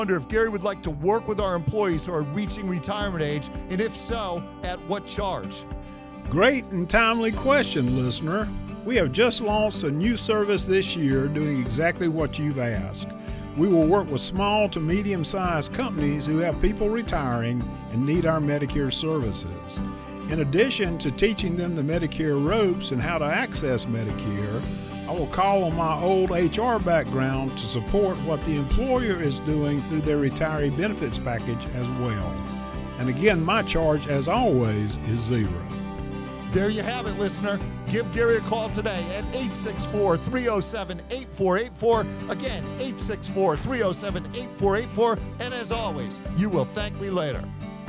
Wonder if Gary would like to work with our employees who are reaching retirement age, and if so, at what charge? Great and timely question, listener. We have just launched a new service this year doing exactly what you've asked. We will work with small to medium-sized companies who have people retiring and need our Medicare services. In addition to teaching them the Medicare ropes and how to access Medicare, I will call on my old HR background to support what the employer is doing through their retiree benefits package as well. And again, my charge, as always, is zero. There you have it, listener. Give Gary a call today at 864-307-8484. Again, 864-307-8484. And as always, you will thank me later.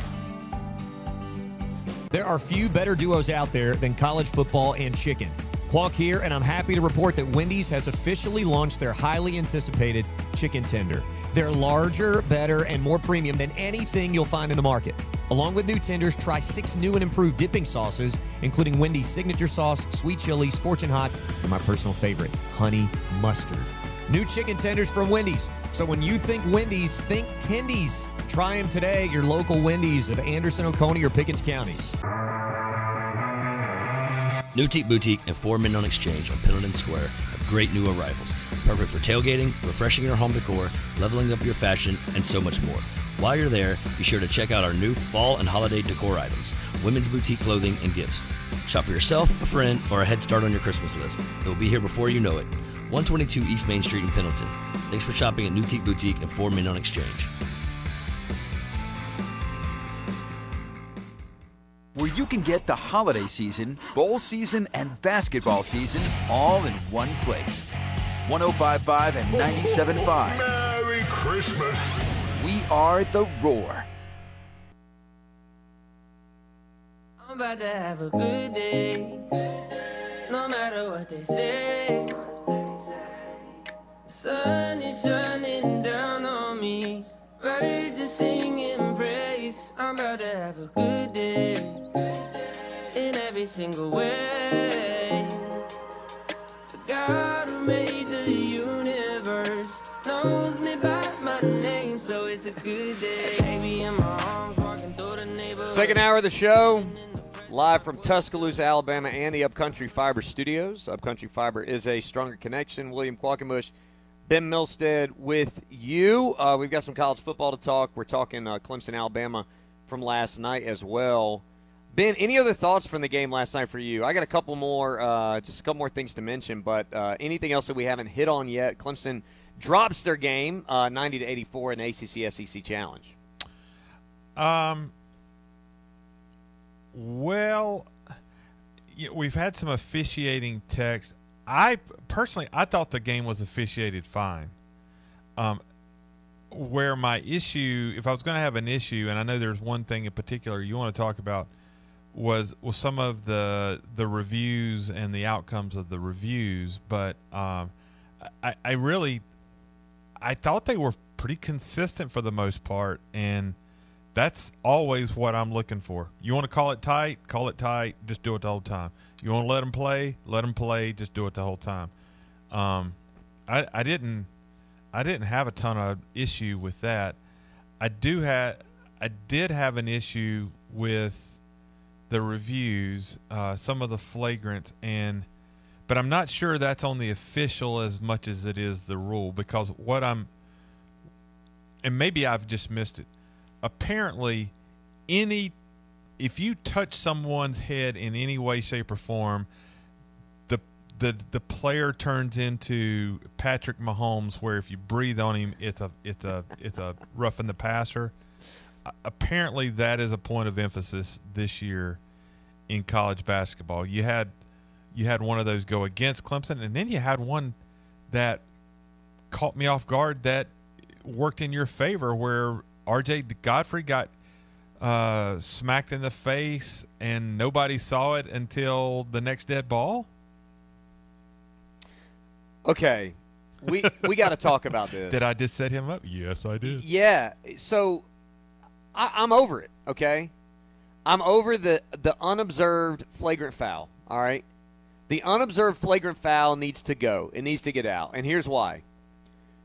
There are few better duos out there than college football and chicken. Hawk here, and I'm happy to report that Wendy's has officially launched their highly anticipated chicken tender. They're larger, better, and more premium than anything you'll find in the market. Along with new tenders, try 6 new and improved dipping sauces, including Wendy's signature sauce, sweet chili, scorching hot, and my personal favorite, honey mustard. New chicken tenders from Wendy's. So when you think Wendy's, think tendies. Try them today at your local Wendy's of Anderson, Oconee, or Pickens counties. Newtique Boutique and 4 Midnight Exchange on Pendleton Square have great new arrivals. Perfect for tailgating, refreshing your home decor, leveling up your fashion, and so much more. While you're there, be sure to check out our new fall and holiday decor items, women's boutique clothing, and gifts. Shop for yourself, a friend, or a head start on your Christmas list. It will be here before you know it. 122 East Main Street in Pendleton. Thanks for shopping at Newtique Boutique and 4 Midnight Exchange. Where you can get the holiday season, bowl season, and basketball season all in one place. 105.5 and 97.5. Merry Christmas. We are The Roar. I'm about to have a good day, no matter what they say. The sun is shining down on me, birds are singing praise. I'm about to have a good day, in every single way. The God who made the universe knows me by my name, so it's a good day. Baby in my arms, walking through the neighborhood. Second hour of the show, live from Tuscaloosa, Alabama, and the Upcountry Fiber Studios. Upcountry Fiber is a stronger connection. William Qualkenbush, Ben Milstead with you. We've got some college football to talk. We're talking Clemson, Alabama from last night as well. Ben, any other thoughts from the game last night for you? I got a couple more, just a couple more things to mention, but anything else that we haven't hit on yet? Clemson drops their game 90-84 in the ACC-SEC Challenge. Well, we've had some officiating text. I thought the game was officiated fine. Where my issue, if I was going to have an issue, and I know there's one thing in particular you want to talk about, was some of the reviews and the outcomes of the reviews. But I thought they were pretty consistent for the most part, and that's always what I'm looking for. You want to call it tight, just do it the whole time. You want to let them play, just do it the whole time. I didn't have a ton of issue with that. I did have an issue with the reviews, some of the flagrants, but I'm not sure that's on the official as much as it is the rule, because and maybe I've just missed it. Apparently, if you touch someone's head in any way, shape, or form, the player turns into Patrick Mahomes, where if you breathe on him, it's a roughing the passer. Apparently, that is a point of emphasis this year in college basketball. You had one of those go against Clemson, and then you had one that caught me off guard that worked in your favor, where R.J. Godfrey got smacked in the face, and nobody saw it until the next dead ball. Okay, we got to talk about this. Did I just set him up? Yes, I did. Yeah, so I'm over it, okay? I'm over the unobserved flagrant foul, all right? The unobserved flagrant foul needs to go. It needs to get out, and here's why.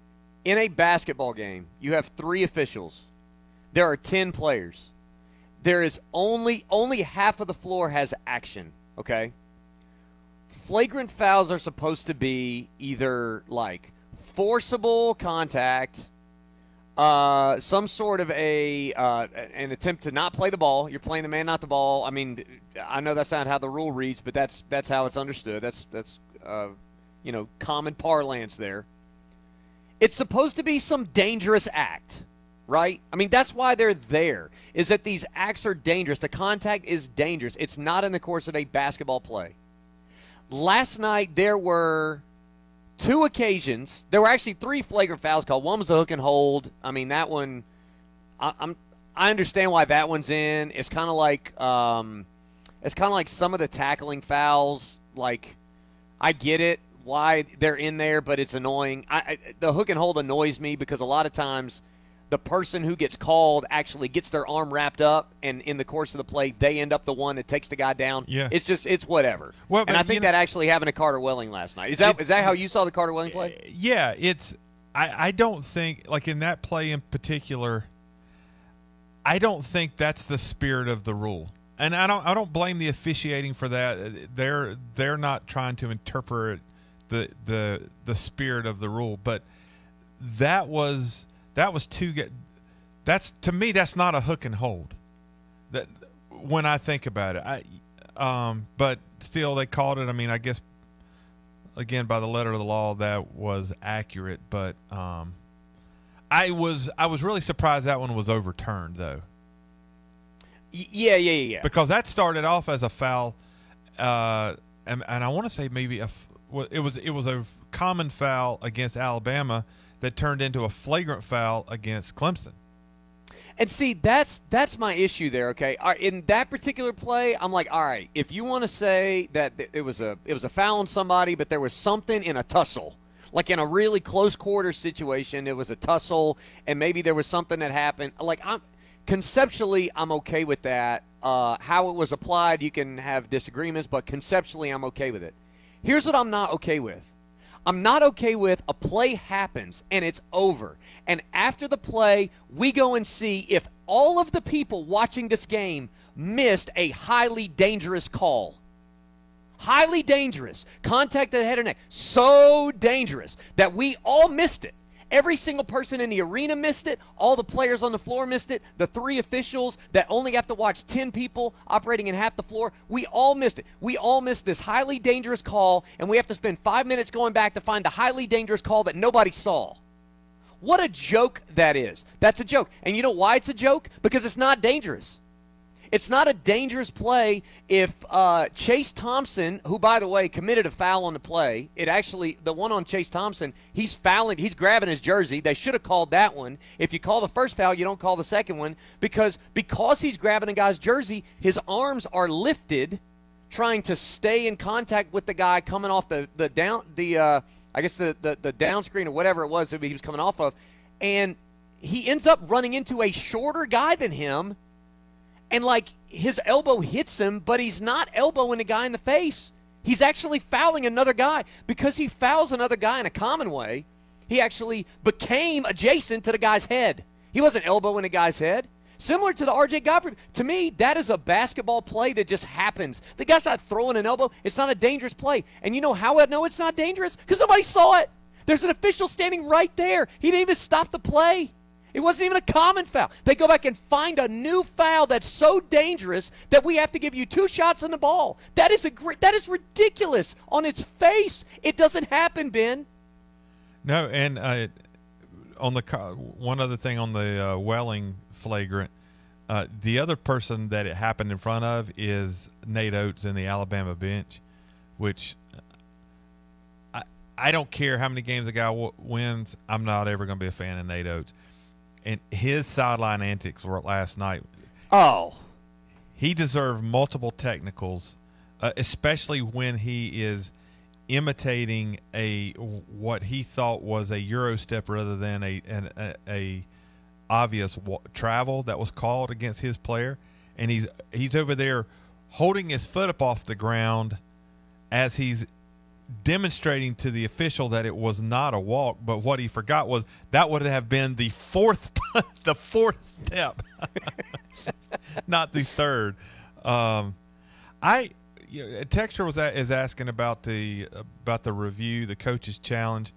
In a basketball game, you have 3 officials. There are 10 players. There is only half of the floor has action, okay? Flagrant fouls are supposed to be either like forcible contact, some sort of an attempt to not play the ball. You're playing the man, not the ball. I mean, I know that's not how the rule reads, but that's how it's understood. That's common parlance there. It's supposed to be some dangerous act, right? I mean, that's why they're there, is that these acts are dangerous. The contact is dangerous. It's not in the course of a basketball play. Last night, there were 2 occasions. There were actually 3 flagrant fouls called. One was a hook and hold. I mean, that one, I understand why that one's in. It's kind of like some of the tackling fouls. Like, I get it, why they're in there, but it's annoying. The hook and hold annoys me because a lot of times the person who gets called actually gets their arm wrapped up, and in the course of the play, they end up the one that takes the guy down. Yeah. It's whatever. Well, and I think that actually happened to Carter Welling last night. Is that how you saw the Carter Welling play? Yeah, I don't think, like in that play in particular, I don't think that's the spirit of the rule. And I don't blame the officiating for that. They're not trying to interpret the spirit of the rule, but that was too good. That's, to me, that's not a hook and hold. That, when I think about it, but still they called it. I mean, I guess again by the letter of the law that was accurate, but I was really surprised that one was overturned though. Yeah. Because that started off as a foul, and I want to say maybe it was a common foul against Alabama that turned into a flagrant foul against Clemson. And see, that's my issue there. Okay, in that particular play, I'm like, all right, if you want to say that it was a foul on somebody, but there was something in a tussle, like in a really close quarter situation, it was a tussle, and maybe there was something that happened. Like, conceptually, I'm okay with that. How it was applied, you can have disagreements, but conceptually, I'm okay with it. Here's what I'm not okay with. I'm not okay with a play happens and it's over. And after the play, we go and see if all of the people watching this game missed a highly dangerous call. Highly dangerous. Contact to the head or neck. So dangerous that we all missed it. Every single person in the arena missed it. All the players on the floor missed it. The 3 officials that only have to watch 10 people operating in half the floor, we all missed it. We all missed this highly dangerous call, and we have to spend 5 minutes going back to find the highly dangerous call that nobody saw. What a joke that is. That's a joke. And you know why it's a joke? Because it's not dangerous. It's not a dangerous play if Chase Thompson, who, by the way, committed a foul on the play, the one on Chase Thompson, he's fouling, he's grabbing his jersey. They should have called that one. If you call the first foul, you don't call the second one because he's grabbing the guy's jersey, his arms are lifted, trying to stay in contact with the guy coming off the down screen or whatever it was that he was coming off of, and he ends up running into a shorter guy than him. And, like, his elbow hits him, but he's not elbowing the guy in the face. He's actually fouling another guy. Because he fouls another guy in a common way, he actually became adjacent to the guy's head. He wasn't elbowing the guy's head. Similar to the R.J. Godfrey. To me, that is a basketball play that just happens. The guy's not throwing an elbow. It's not a dangerous play. And you know how I know it's not dangerous? Because somebody saw it. There's an official standing right there. He didn't even stop the play. It wasn't even a common foul. They go back and find a new foul that's so dangerous that we have to give you 2 shots on the ball. That is ridiculous on its face. It doesn't happen, Ben. No, and on the one other thing on the Welling flagrant, the other person that it happened in front of is Nate Oates in the Alabama bench, which I don't care how many games a guy wins. I'm not ever going to be a fan of Nate Oates. And his sideline antics were last night. Oh. He deserved multiple technicals, especially when he is imitating what he thought was a Euro step rather than a obvious travel that was called against his player. And he's over there holding his foot up off the ground as he's demonstrating to the official that it was not a walk, but what he forgot was that would have been the fourth step, not the third. Texture is asking about the review, the coach's challenge.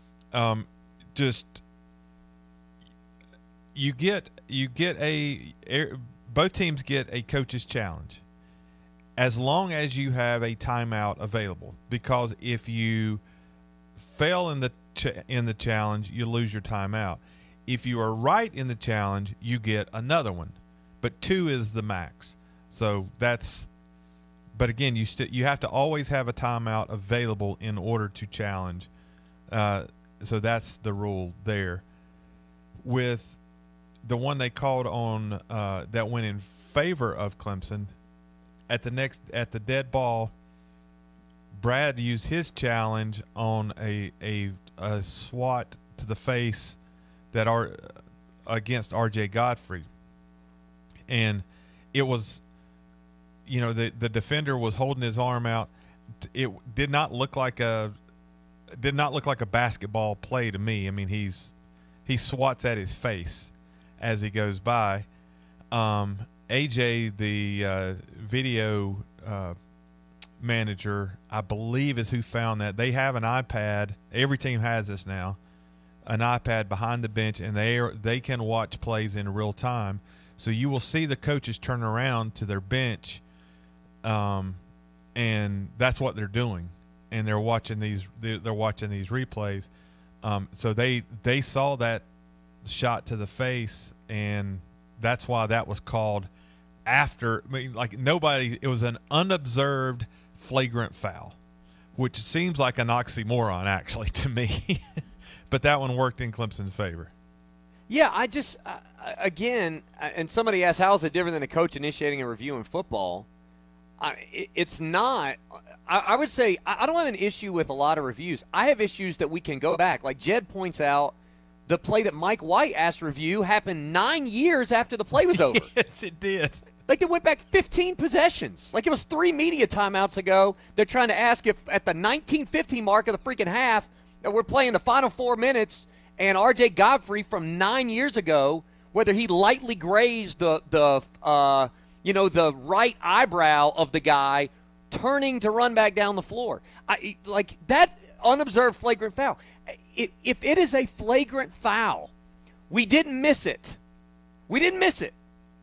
Both teams get a coach's challenge as long as you have a timeout available, because if you fail in the challenge, you lose your timeout. If you are right in the challenge, you get another one, but 2 is the max. So that's. But again, you have to always have a timeout available in order to challenge. So that's the rule there. With the one they called on that went in favor of Clemson, at the dead ball, Brad used his challenge on a swat to the face that against R.J. Godfrey, and it was. The defender was holding his arm out. It did not look like a basketball play to me. I mean, he swats at his face as he goes by. AJ, the video manager, I believe, is who found that. They have an iPad. Every team has this now, an iPad behind the bench, and they can watch plays in real time. So you will see the coaches turn around to their bench. And that's what they're doing, and they're watching these replays. So they saw that shot to the face, and that's why that was called after. I mean, like it was an unobserved flagrant foul, which seems like an oxymoron actually to me, but that one worked in Clemson's favor. Yeah, I just again, and somebody asked, how is it different than a coach initiating a review in football? It's not. I would say I don't have an issue with a lot of reviews. I have issues that we can go back. Like Jed points out, the play that Mike White asked review happened 9 years after the play was over. Yes, it did. Like, they went back 15 possessions. Like, it was 3 media timeouts ago. They're trying to ask if at the 19:50 mark of the freaking half, that we're playing the final 4 minutes, and R.J. Godfrey from 9 years ago, whether he lightly grazed the right eyebrow of the guy turning to run back down the floor. Like that unobserved flagrant foul. If it is a flagrant foul, we didn't miss it. We didn't miss it.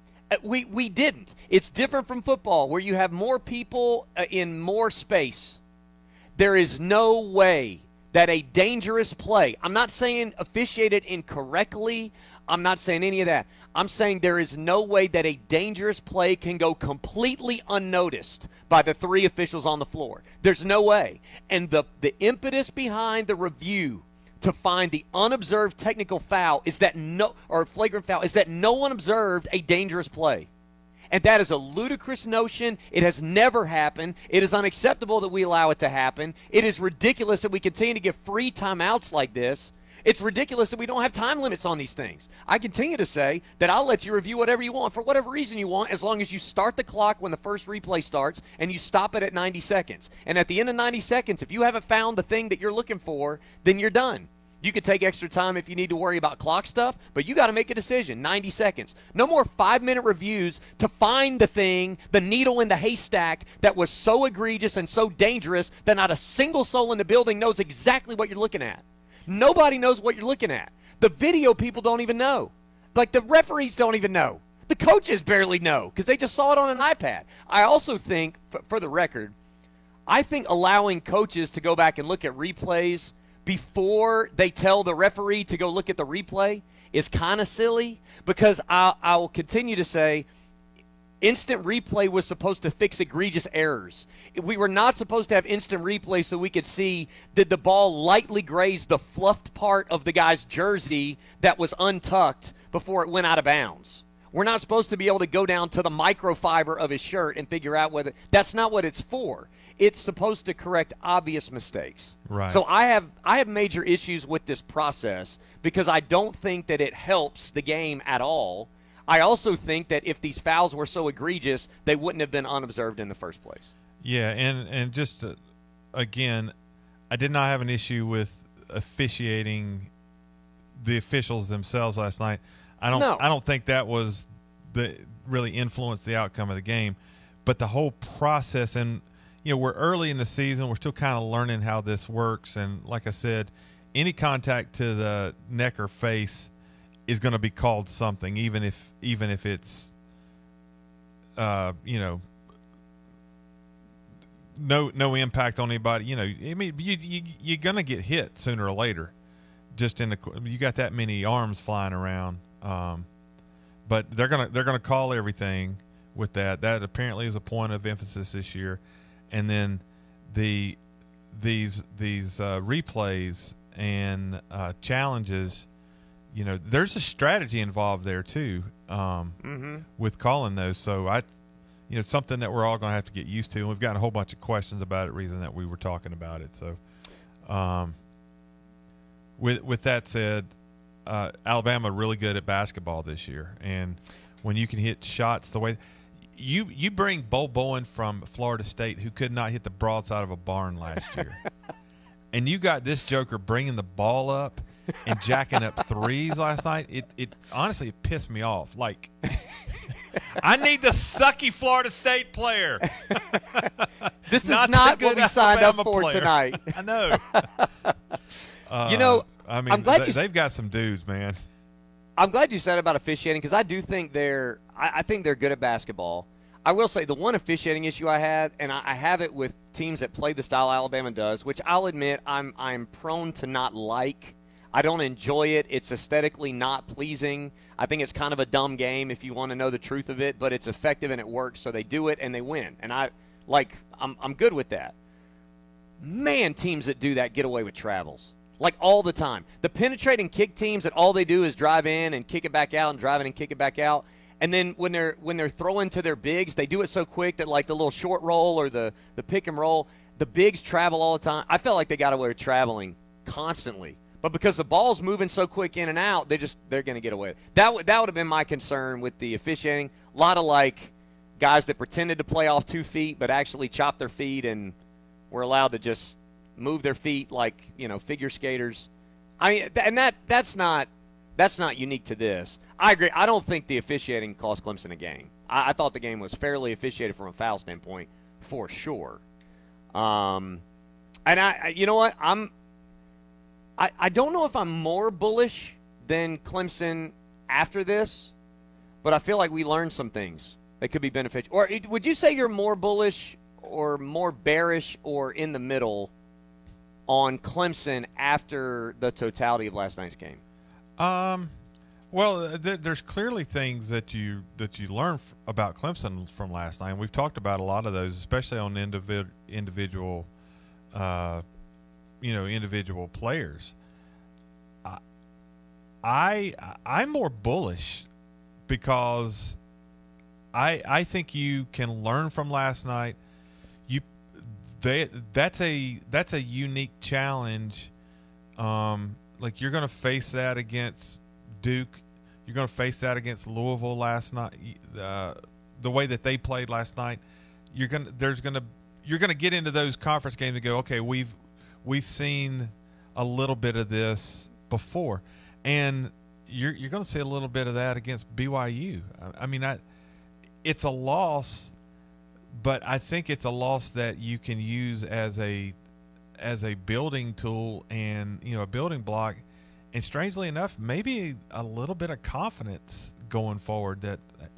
We didn't. It's different from football where you have more people in more space. There is no way that a dangerous play, I'm not saying officiated incorrectly, I'm not saying any of that. I'm saying there is no way that a dangerous play can go completely unnoticed by the 3 officials on the floor. There's no way. And the impetus behind the review to find the unobserved technical foul is that flagrant foul is that no one observed a dangerous play. And that is a ludicrous notion. It has never happened. It is unacceptable that we allow it to happen. It is ridiculous that we continue to give free timeouts like this. It's ridiculous that we don't have time limits on these things. I continue to say that I'll let you review whatever you want for whatever reason you want, as long as you start the clock when the first replay starts and you stop it at 90 seconds. And at the end of 90 seconds, if you haven't found the thing that you're looking for, then you're done. You could take extra time if you need to worry about clock stuff, but you got to make a decision, 90 seconds. No more 5-minute reviews to find the thing, the needle in the haystack that was so egregious and so dangerous that not a single soul in the building knows exactly what you're looking at. Nobody knows what you're looking at. The video people don't even know. Like, the referees don't even know. The coaches barely know because they just saw it on an iPad. I also think, for the record, I think allowing coaches to go back and look at replays before they tell the referee to go look at the replay is kind of silly, because I will continue to say instant replay was supposed to fix egregious errors. We were not supposed to have instant replay so we could see, did the ball lightly graze the fluffed part of the guy's jersey that was untucked before it went out of bounds. We're not supposed to be able to go down to the microfiber of his shirt and figure out whether – that's not what it's for. It's supposed to correct obvious mistakes. Right. So I have major issues with this process because I don't think that it helps the game at all. I also think that if these fouls were so egregious, they wouldn't have been unobserved in the first place. Yeah, and just again, I did not have an issue with officiating the officials themselves last night. I don't think that was really influenced the outcome of the game, but the whole process. And we're early in the season, we're still kind of learning how this works. And like I said, any contact to the neck or face is going to be called something, even if it's no impact on anybody. I mean, you're going to get hit sooner or later. Just you got that many arms flying around, but they're gonna call everything with that. That apparently is a point of emphasis this year. And then these replays and challenges, there's a strategy involved there too, with calling those. So it's something that we're all going to have to get used to. And we've got a whole bunch of questions about it, reason that we were talking about it. So, with that said, Alabama really good at basketball this year. And when you can hit shots the way you bring Bo Bowen from Florida State, who could not hit the broadside of a barn last year. And you got this joker bringing the ball up and jacking up threes last night. It honestly, it pissed me off. Like, I need the sucky Florida State player. This is not what we signed up for tonight. I know. I mean, they've got some dudes, man. I'm glad you said about officiating, because I do think I think they're good at basketball. I will say the one officiating issue I had, and I have it with teams that play the style Alabama does, which I'll admit I'm prone to not like. I don't enjoy it. It's aesthetically not pleasing. I think it's kind of a dumb game if you want to know the truth of it, but it's effective and it works, so they do it and they win. And I'm good with that. Man, teams that do that get away with travels. Like, all the time. The penetrating kick teams that all they do is drive in and kick it back out and drive in and kick it back out. And then when they're throwing to their bigs, they do it so quick that, like, the little short roll or the pick and roll, the bigs travel all the time. I felt like they got away with traveling constantly. But because the ball's moving so quick in and out, they're going to get away with it. That would have been my concern with the officiating. A lot of, like, guys that pretended to play off 2 feet but actually chopped their feet and were allowed to just move their feet like, figure skaters. I mean, and that's not unique to this. I agree. I don't think the officiating cost Clemson a game. I thought the game was fairly officiated from a foul standpoint, for sure. And you know what? I don't know if I'm more bullish than Clemson after this, but I feel like we learned some things that could be beneficial. Or would you say you're more bullish or more bearish or in the middle on Clemson after the totality of last night's game? Well, there's clearly things that you learn about Clemson from last night. And we've talked about a lot of those, especially on individual individual players. I'm more bullish because I think you can learn from last night. That's a unique challenge. Like, you're going to face that against Duke. You're going to face that against Louisville last night. The way that they played last night, you're going to get into those conference games and go, okay, we've seen a little bit of this before, and you're going to see a little bit of that against BYU. I mean, it's a loss, but I think it's a loss that you can use as a building tool and a building block. And strangely enough, maybe a little bit of confidence going forward that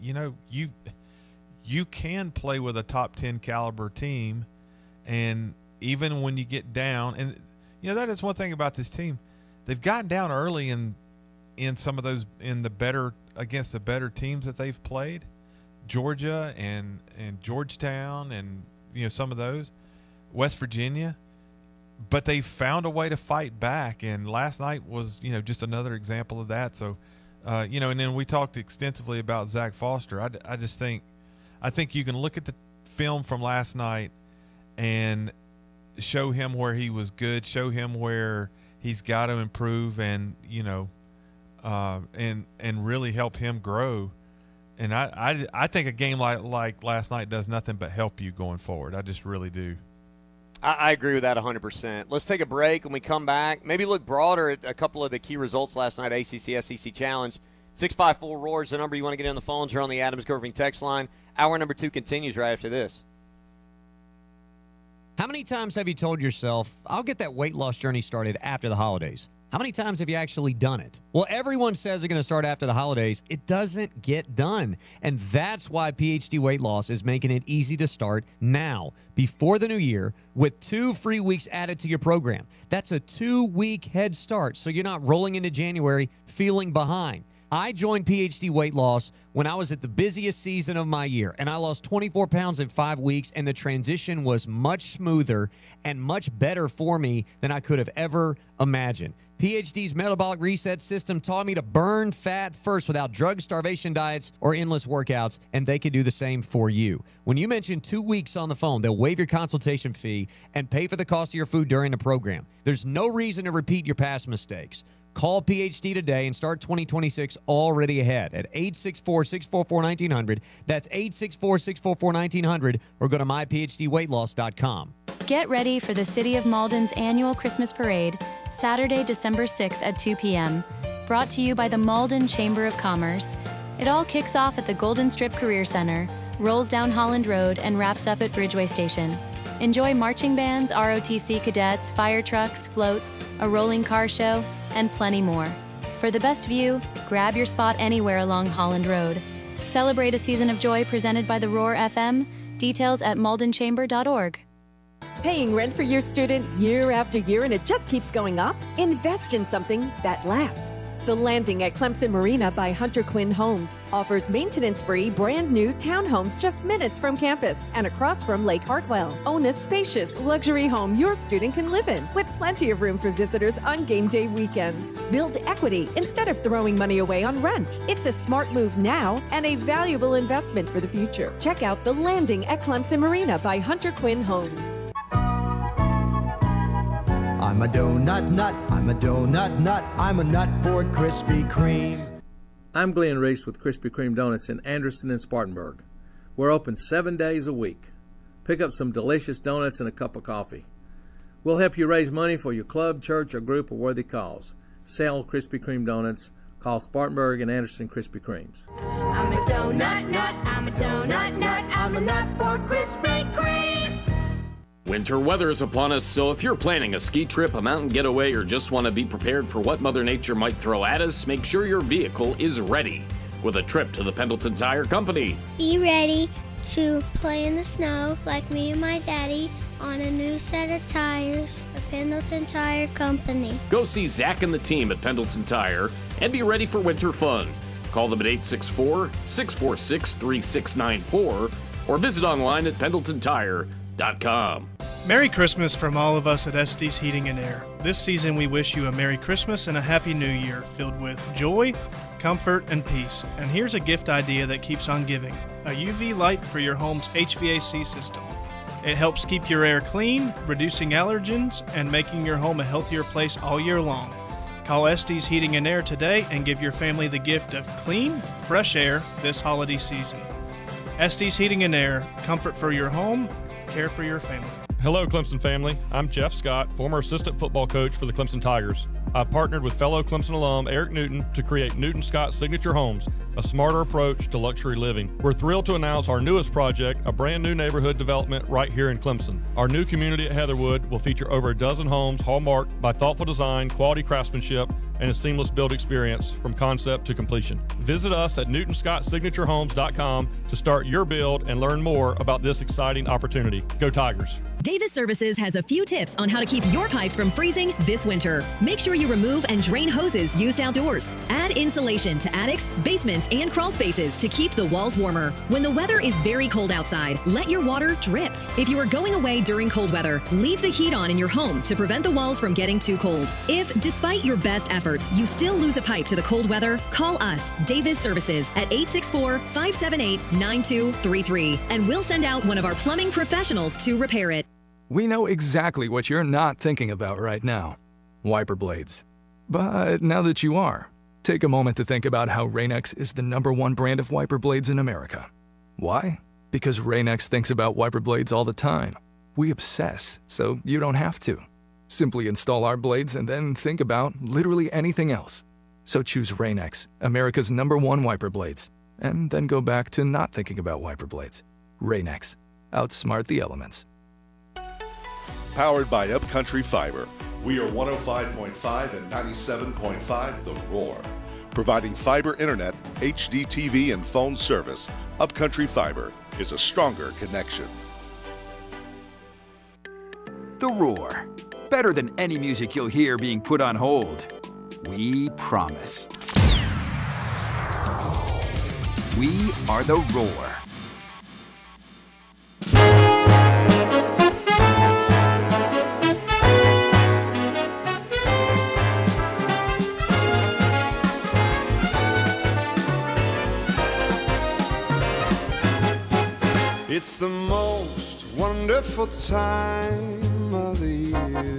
you can play with a top 10 caliber team, and even when you get down, and that is one thing about this team, they've gotten down early in some of those against the better teams that they've played, Georgia and Georgetown and some of those, West Virginia. But they found a way to fight back, and last night was, just another example of that. So, and then we talked extensively about Zach Foster. I think you can look at the film from last night and show him where he was good, show him where he's got to improve, and and really help him grow. And I think a game like last night does nothing but help you going forward. I just really do. I agree with that 100%. Let's take a break. When we come back, maybe look broader at a couple of the key results last night, ACC, SEC Challenge. 654-ROAR is the number you want to get on the phones or on the Adams Curving text line. Hour number 2 continues right after this. How many times have you told yourself, I'll get that weight loss journey started after the holidays? How many times have you actually done it? Well, everyone says they're going to start after the holidays. It doesn't get done. And that's why PhD Weight Loss is making it easy to start now, before the new year, with 2 free weeks added to your program. That's a 2-week head start, so you're not rolling into January feeling behind. I joined PhD Weight Loss when I was at the busiest season of my year, and I lost 24 pounds in 5 weeks, and the transition was much smoother and much better for me than I could have ever imagined. PhD's metabolic reset system taught me to burn fat first without drug starvation diets or endless workouts, and they can do the same for you. When you mention 2 weeks on the phone, they'll waive your consultation fee and pay for the cost of your food during the program. There's no reason to repeat your past mistakes. Call PhD today and start 2026 already ahead at 864-644-1900. That's 864-644-1900, or go to myphdweightloss.com. Get ready for the City of Malden's annual Christmas Parade, Saturday, December 6th at 2 p.m. Brought to you by the Malden Chamber of Commerce. It all kicks off at the Golden Strip Career Center, rolls down Holland Road, and wraps up at Bridgeway Station. Enjoy marching bands, ROTC cadets, fire trucks, floats, a rolling car show, and plenty more. For the best view, grab your spot anywhere along Holland Road. Celebrate a season of joy presented by the Roar FM. Details at maldenchamber.org. Paying rent for your student year after year and it just keeps going up? Invest in something that lasts. The Landing at Clemson Marina by Hunter Quinn Homes offers maintenance-free, brand-new townhomes just minutes from campus and across from Lake Hartwell. Own a spacious, luxury home your student can live in with plenty of room for visitors on game day weekends. Build equity instead of throwing money away on rent. It's a smart move now and a valuable investment for the future. Check out The Landing at Clemson Marina by Hunter Quinn Homes. I'm a donut nut, I'm a donut nut, I'm a nut for Krispy Kreme. I'm Glenn Reese with Krispy Kreme Donuts in Anderson and Spartanburg. We're open 7 days a week. Pick up some delicious donuts and a cup of coffee. We'll help you raise money for your club, church, or group of worthy cause. Sell Krispy Kreme Donuts. Call Spartanburg and Anderson Krispy Kremes. I'm a donut nut, I'm a donut nut, I'm a nut for Krispy Kreme. Winter weather is upon us, so if you're planning a ski trip, a mountain getaway, or just want to be prepared for what Mother Nature might throw at us, make sure your vehicle is ready with a trip to the Pendleton Tire Company. Be ready to play in the snow like me and my daddy on a new set of tires at Pendleton Tire Company. Go see Zach and the team at Pendleton Tire and be ready for winter fun. Call them at 864-646-3694 or visit online at pendletontire.com. Merry Christmas from all of us at Estes Heating and Air. This season we wish you a Merry Christmas and a Happy New Year filled with joy, comfort, and peace. And here's a gift idea that keeps on giving. A UV light for your home's HVAC system. It helps keep your air clean, reducing allergens, and making your home a healthier place all year long. Call Estes Heating and Air today and give your family the gift of clean, fresh air this holiday season. Estes Heating and Air, comfort for your home, care for your family. Hello, Clemson family. I'm Jeff Scott, former assistant football coach for the Clemson Tigers. I partnered with fellow Clemson alum Eric Newton to create Newton Scott Signature Homes, a smarter approach to luxury living. We're thrilled to announce our newest project, a brand new neighborhood development right here in Clemson. Our new community at Heatherwood will feature over a dozen homes hallmarked by thoughtful design, quality craftsmanship, and a seamless build experience from concept to completion. Visit us at NewtonScottSignatureHomes.com to start your build and learn more about this exciting opportunity. Go Tigers! Davis Services has a few tips on how to keep your pipes from freezing this winter. Make sure you remove and drain hoses used outdoors. Add insulation to attics, basements, and crawl spaces to keep the walls warmer. When the weather is very cold outside, let your water drip. If you are going away during cold weather, leave the heat on in your home to prevent the walls from getting too cold. If, despite your best efforts, you still lose a pipe to the cold weather, call us, Davis Services, at 864-578-9233, and we'll send out one of our plumbing professionals to repair it. We know exactly what you're not thinking about right now. Wiper blades. But now that you are, take a moment to think about how Rain-X is the #1 brand of wiper blades in America. Why? Because Rain-X thinks about wiper blades all the time. We obsess, so you don't have to. Simply install our blades and then think about literally anything else. So choose Rain-X, America's #1 wiper blades, and then go back to not thinking about wiper blades. Rain-X. Outsmart the elements. Powered by Upcountry Fiber. We are 105.5 and 97.5 The Roar. Providing fiber internet, HDTV, and phone service, Upcountry Fiber is a stronger connection. The Roar. Better than any music you'll hear being put on hold. We promise. We are The Roar. It's the most wonderful time of the year.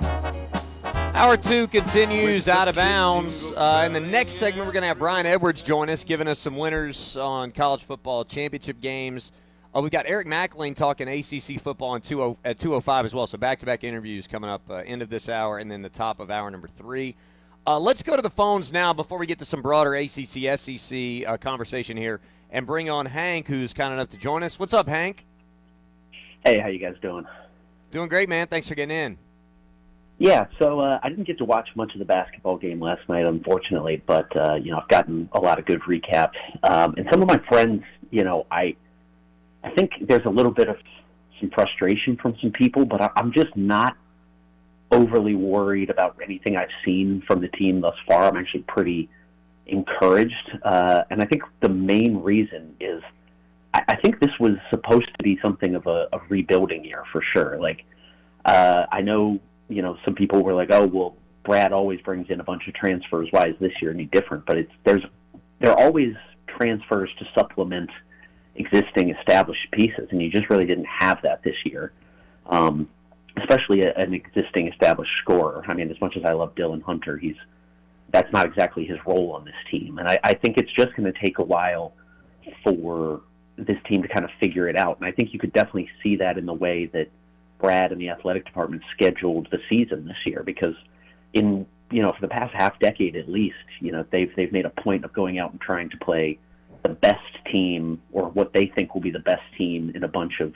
Hour 2 continues out of bounds. In the next segment, we're going to have Brian Edwards join us, giving us some winners on college football championship games. We've got Eric McElwain talking ACC football at 2:05 as well. So back-to-back interviews coming up end of this hour and then the top of hour number 3. Let's go to the phones now before we get to some broader ACC, SEC conversation here and bring on Hank, who's kind enough to join us. What's up, Hank? Hey, how you guys doing? Doing great, man. Thanks for getting in. Yeah, so I didn't get to watch much of the basketball game last night, unfortunately, but I've gotten a lot of good recaps. And some of my friends, I think there's a little bit of some frustration from some people, but I'm just not overly worried about anything I've seen from the team thus far. I'm actually pretty encouraged, and I think the main reason is I think this was supposed to be something of a rebuilding year for sure. Like, I know, some people were like, oh, well, Brad always brings in a bunch of transfers. Why is this year any different? But there are always transfers to supplement existing established pieces, and you just really didn't have that this year, especially an existing established scorer. I mean, as much as I love Dylan Hunter, that's not exactly his role on this team. And I think it's just going to take a while for this team to kind of figure it out. And I think you could definitely see that in the way that Brad and the athletic department scheduled the season this year, because for the past half decade at least, they've made a point of going out and trying to play the best team, or what they think will be the best team, in a bunch of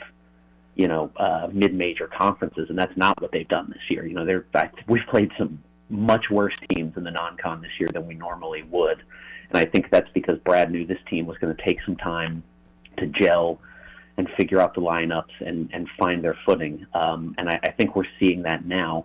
mid-major conferences, and that's not what they've done this year. We've played some much worse teams in the non-con this year than we normally would, and I think that's because Brad knew this team was going to take some time to gel and figure out the lineups and find their footing, and I think we're seeing that now.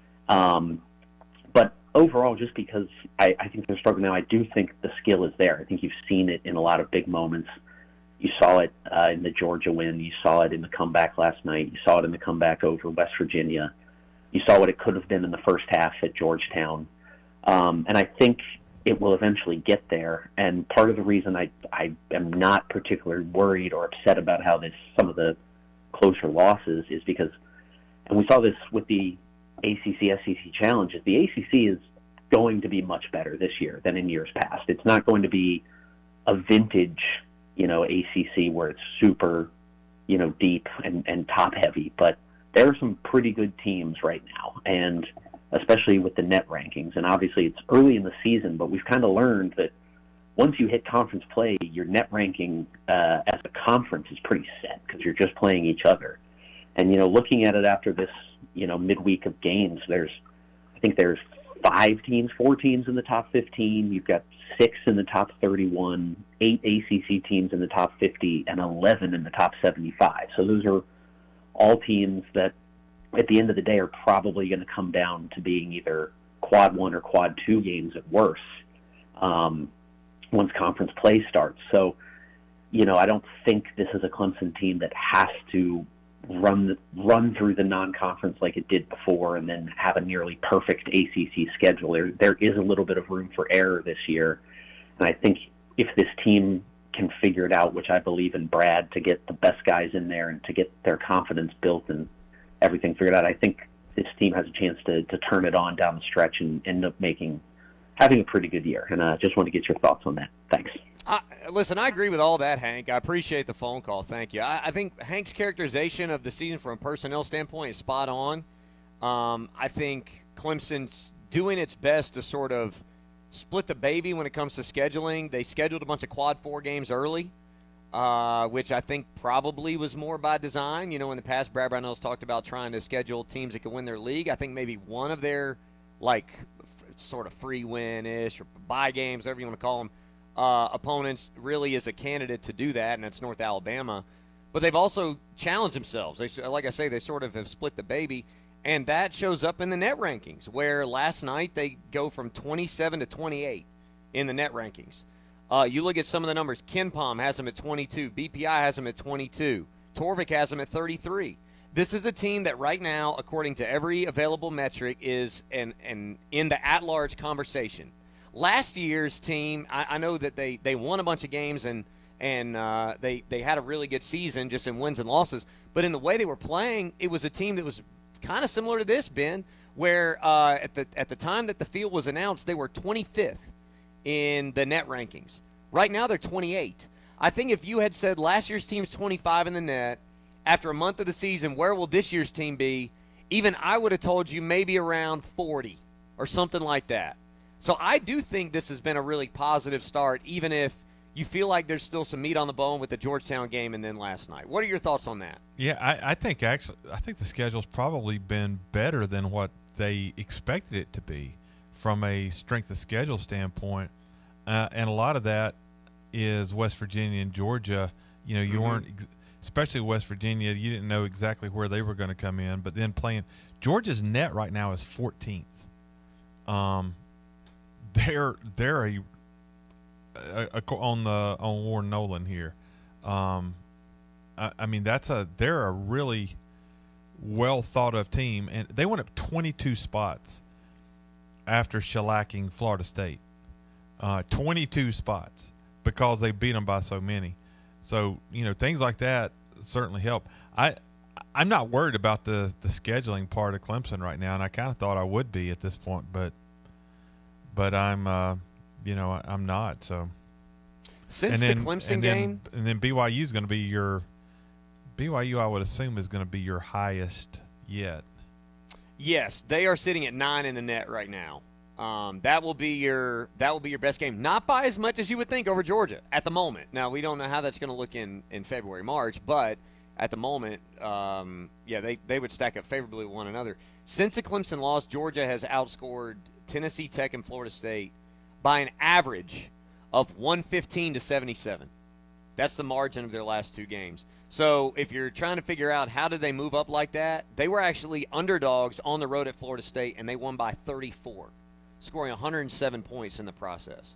But overall, just because I think they're struggling now, I do think the skill is there. I think you've seen it in a lot of big moments. You saw it in the Georgia win. You saw it in the comeback last night. You saw it in the comeback over West Virginia. You saw what it could have been in the first half at Georgetown. And I think it will eventually get there. And part of the reason I am not particularly worried or upset about how some of the closer losses is because, and we saw this with the ACC-SEC challenges, the ACC is going to be much better this year than in years past. It's not going to be a vintage, ACC where it's super, deep and top-heavy, but there are some pretty good teams right now, and especially with the net rankings. And obviously it's early in the season, but we've kind of learned that once you hit conference play, your net ranking as a conference is pretty set because you're just playing each other. And, looking at it after this, midweek of games, I think there's 4 teams in the top 15. You've got 6 in the top 31, 8 ACC teams in the top 50, and 11 in the top 75. So those are all teams that at the end of the day are probably going to come down to being either quad 1 or quad 2 games at worst once conference play starts. So, I don't think this is a Clemson team that has to run through the non-conference like it did before and then have a nearly perfect ACC schedule. There is a little bit of room for error this year. And I think if this team can figure it out, which I believe in Brad, to get the best guys in there and to get their confidence built and everything figured out, I think this team has a chance to turn it on down the stretch and end up having a pretty good year. And I just want to get your thoughts on that. Thanks. Listen, I agree with all that, Hank. I appreciate the phone call. Thank you. I think Hank's characterization of the season from a personnel standpoint is spot on. I think Clemson's doing its best to sort of split the baby when it comes to scheduling. They scheduled a bunch of quad 4 games early, which I think probably was more by design. You know, in the past, Brad Brownell's talked about trying to schedule teams that can win their league. I think maybe one of their, sort of free win-ish or bye games, whatever you want to call them, opponents really is a candidate to do that, and that's North Alabama. But they've also challenged themselves. Like I say, they sort of have split the baby, and that shows up in the net rankings, where last night they go from 27 to 28 in the net rankings. You look at some of the numbers. KenPom has them at 22. BPI has them at 22. Torvik has them at 33. This is a team that right now, according to every available metric, is in the at-large conversation. Last year's team, I know that they won a bunch of games and they had a really good season just in wins and losses. But in the way they were playing, it was a team that was kind of similar to this, Ben, where at the time that the field was announced, they were 25th in the net rankings. Right now, they're 28. I think if you had said last year's team's 25 in the net, after a month of the season, where will this year's team be? Even I would have told you maybe around 40 or something like that. So I do think this has been a really positive start, even if you feel like there's still some meat on the bone with the Georgetown game and then last night. What are your thoughts on that? Yeah, I think the schedule's probably been better than what they expected it to be from a strength of schedule standpoint. And a lot of that is West Virginia and Georgia. You know, you weren't – especially West Virginia, you didn't know exactly where they were going to come in. But then playing – Georgia's net right now is 14th. They're on Warren Nolan here. I mean, they're a really well thought of team, and they went up 22 spots after shellacking Florida State. 22 spots because they beat them by so many. So, you know, things like that certainly help. I'm not worried about the scheduling part of Clemson right now, and I kind of thought I would be at this point, but I'm I'm not. So since the Clemson game, and then BYU is going to be BYU. I would assume is going to be your highest yet. Yes, they are sitting at 9 in the net right now. That will be your best game, not by as much as you would think over Georgia at the moment. Now we don't know how that's going to look in February, March, but at the moment, they would stack up favorably with one another. Since the Clemson loss, Georgia has outscored Tennessee Tech and Florida State by an average of 115 to 77. That's the margin of their last 2 games. So if you're trying to figure out how did they move up like that, they were actually underdogs on the road at Florida State, and they won by 34. Scoring 107 points in the process.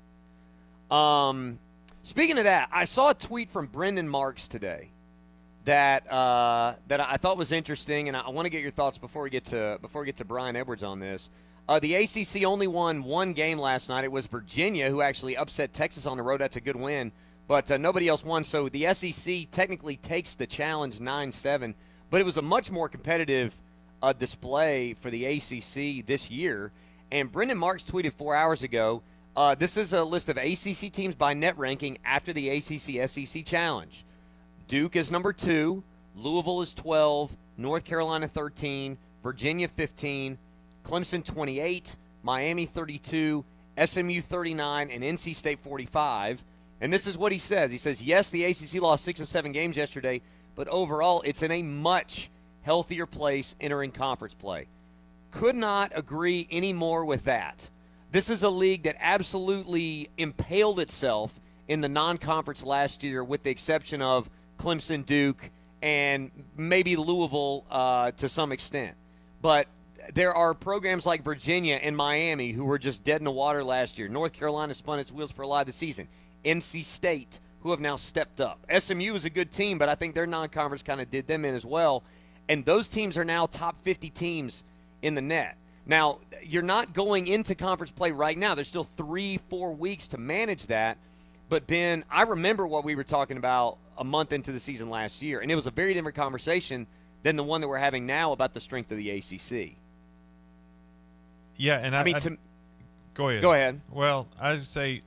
Speaking of that, I saw a tweet from Brendan Marks today that I thought was interesting, and I want to get your thoughts before we get to Brian Edwards on this. The ACC only won 1 game last night. It was Virginia who actually upset Texas on the road. That's a good win, but nobody else won. So the SEC technically takes the challenge 9-7, but it was a much more competitive display for the ACC this year. And Brendan Marks tweeted 4 hours ago, this is a list of ACC teams by net ranking after the ACC-SEC Challenge. Duke is number 2, Louisville is 12, North Carolina 13, Virginia 15, Clemson 28, Miami 32, SMU 39, and NC State 45. And this is what he says. He says, yes, the ACC lost 6 of 7 games yesterday, but overall it's in a much healthier place entering conference play. Could not agree any more with that. This is a league that absolutely impaled itself in the non-conference last year, with the exception of Clemson, Duke, and maybe Louisville to some extent. But there are programs like Virginia and Miami who were just dead in the water last year. North Carolina spun its wheels for a lot of the season. NC State, who have now stepped up. SMU is a good team, but I think their non-conference kind of did them in as well. And those teams are now top 50 teams in the net. Now, you're not going into conference play right now. There's still 3-4 weeks to manage that. But, Ben, I remember what we were talking about a month into the season last year, and it was a very different conversation than the one that we're having now about the strength of the ACC. Yeah, and I mean, go ahead. Go ahead. Well, I'd say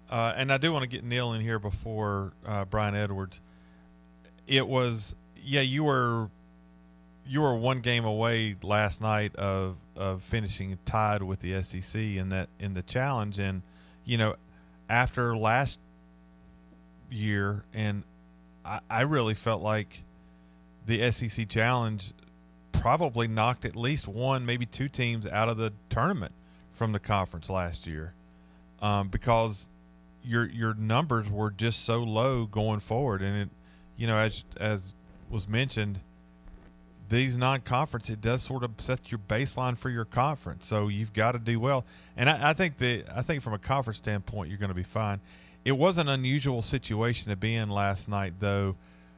and I do want to get Neil in here before Brian Edwards. It was, you were one game away last night of finishing tied with the SEC in the challenge, and after last year, and I really felt like the SEC challenge probably knocked at least one, maybe two teams out of the tournament from the conference last year, because your numbers were just so low going forward, and it, as was mentioned, these non-conference, it does sort of set your baseline for your conference, so you've got to do well. And I think from a conference standpoint, you're going to be fine. It was an unusual situation to be in last night, though.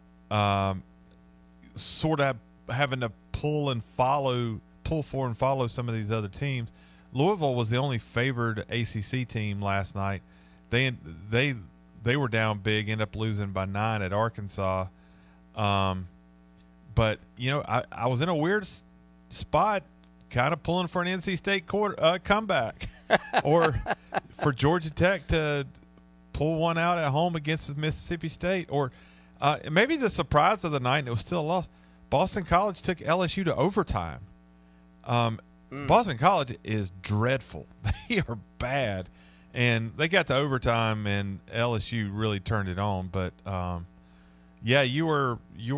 Sort of having to pull for and follow some of these other teams. Louisville was the only favored ACC team last night. They were down big, ended up losing by 9 at Arkansas. But I was in a weird spot, kind of pulling for an NC State comeback, or for Georgia Tech to pull one out at home against Mississippi State, or maybe the surprise of the night, and it was still a loss. Boston College took LSU to overtime. Boston College is dreadful. They are bad, and they got to overtime, and LSU really turned it on. But you were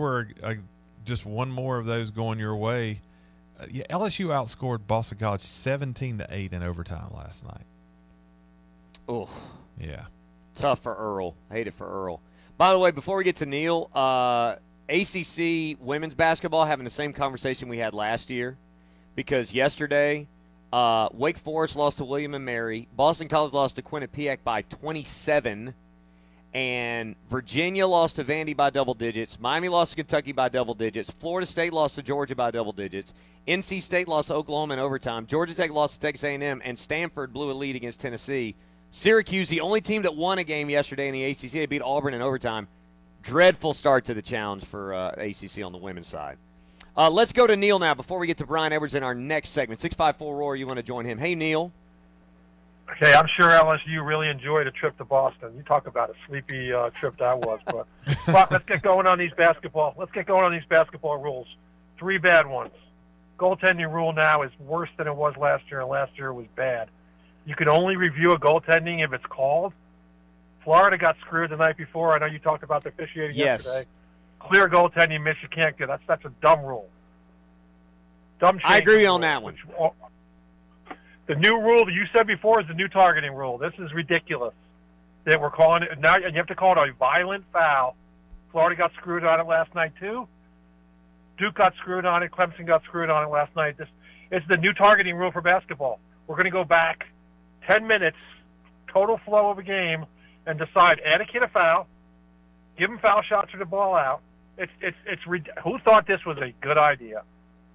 just one more of those going your way. LSU outscored Boston College 17-8 in overtime last night. Oh, yeah, tough for Earl. Hate it for Earl. By the way, before we get to Neil, ACC women's basketball having the same conversation we had last year, because yesterday Wake Forest lost to William & Mary, Boston College lost to Quinnipiac by 27, and Virginia lost to Vandy by double digits, Miami lost to Kentucky by double digits, Florida State lost to Georgia by double digits, NC State lost to Oklahoma in overtime, Georgia Tech lost to Texas A&M, and Stanford blew a lead against Tennessee. Syracuse, the only team that won a game yesterday in the ACC, they beat Auburn in overtime. Dreadful start to the challenge for ACC on the women's side. Let's go to Neil now before we get to Brian Edwards in our next segment. 654-ROAR, you want to join him. Hey, Neil. Okay, I'm sure LSU really enjoyed a trip to Boston. You talk about a sleepy trip that was. But let's get going on these basketball. Let's get going on these basketball rules. 3 bad ones. Goaltending rule now is worse than it was last year, and last year was bad. You can only review a goaltending if it's called. Florida got screwed the night before. I know you talked about the officiating yesterday. Clear goaltending miss, you can't get. That's a dumb rule. Dumb change. I agree on that one. The new rule that you said before is the new targeting rule. This is ridiculous. That we're calling it now, and you have to call it a violent foul. Florida got screwed on it last night too. Duke got screwed on it. Clemson got screwed on it last night. It's the new targeting rule for basketball. We're going to go back 10 minutes, total flow of a game, and decide, add a kid a foul, give him foul shots or the ball out. Who thought this was a good idea?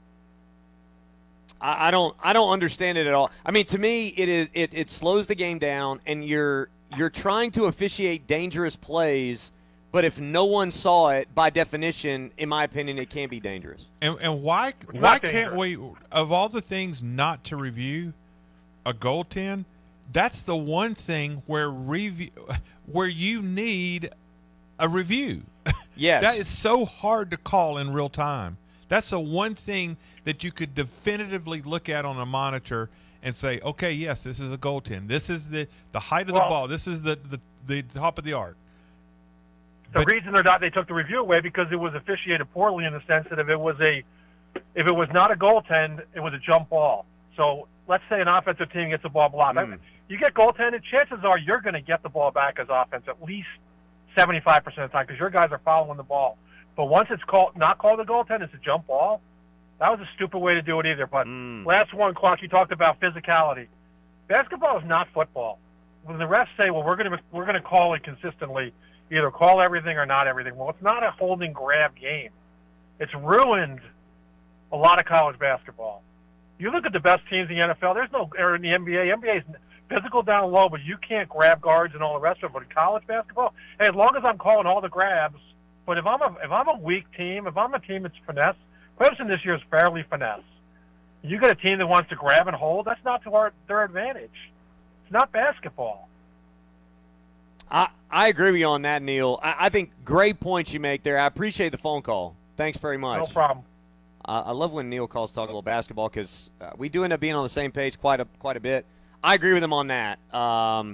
I don't understand it at all. I mean, to me, it slows the game down, and you're trying to officiate dangerous plays, but if no one saw it, by definition, in my opinion, it can be dangerous. And why can't we, of all the things not to review a goaltend, that's the one thing where you need a review. Yes. That is so hard to call in real time. That's the one thing that you could definitively look at on a monitor and say, okay, yes, this is a goaltend. This is the height of the ball. This is the top of the arc. The reason they took the review away because it was officiated poorly in the sense that if it was not a goaltend, it was a jump ball. So let's say an offensive team gets the ball blocked. You get goaltended, chances are you're going to get the ball back as offense at least 75% of the time because your guys are following the ball. But once it's not called a goaltend, it's a jump ball. That was a stupid way to do it either. But last one, Clark, you talked about physicality. Basketball is not football. When the refs say, well, we're going to call it consistently, either call everything or not everything. Well, it's not a holding grab game. It's ruined a lot of college basketball. You look at the best teams in the NFL, or in the NBA. NBA is physical down low, but you can't grab guards and all the rest of it. But in college basketball, hey, as long as I'm calling all the grabs, but if I'm a weak team, if I'm a team that's finesse, Clemson this year is fairly finesse. You get a team that wants to grab and hold, that's not to their advantage. It's not basketball. I agree with you on that, Neil. I think great points you make there. I appreciate the phone call. Thanks very much. No problem. I love when Neil calls talk a little basketball because we do end up being on the same page quite a bit. I agree with him on that. I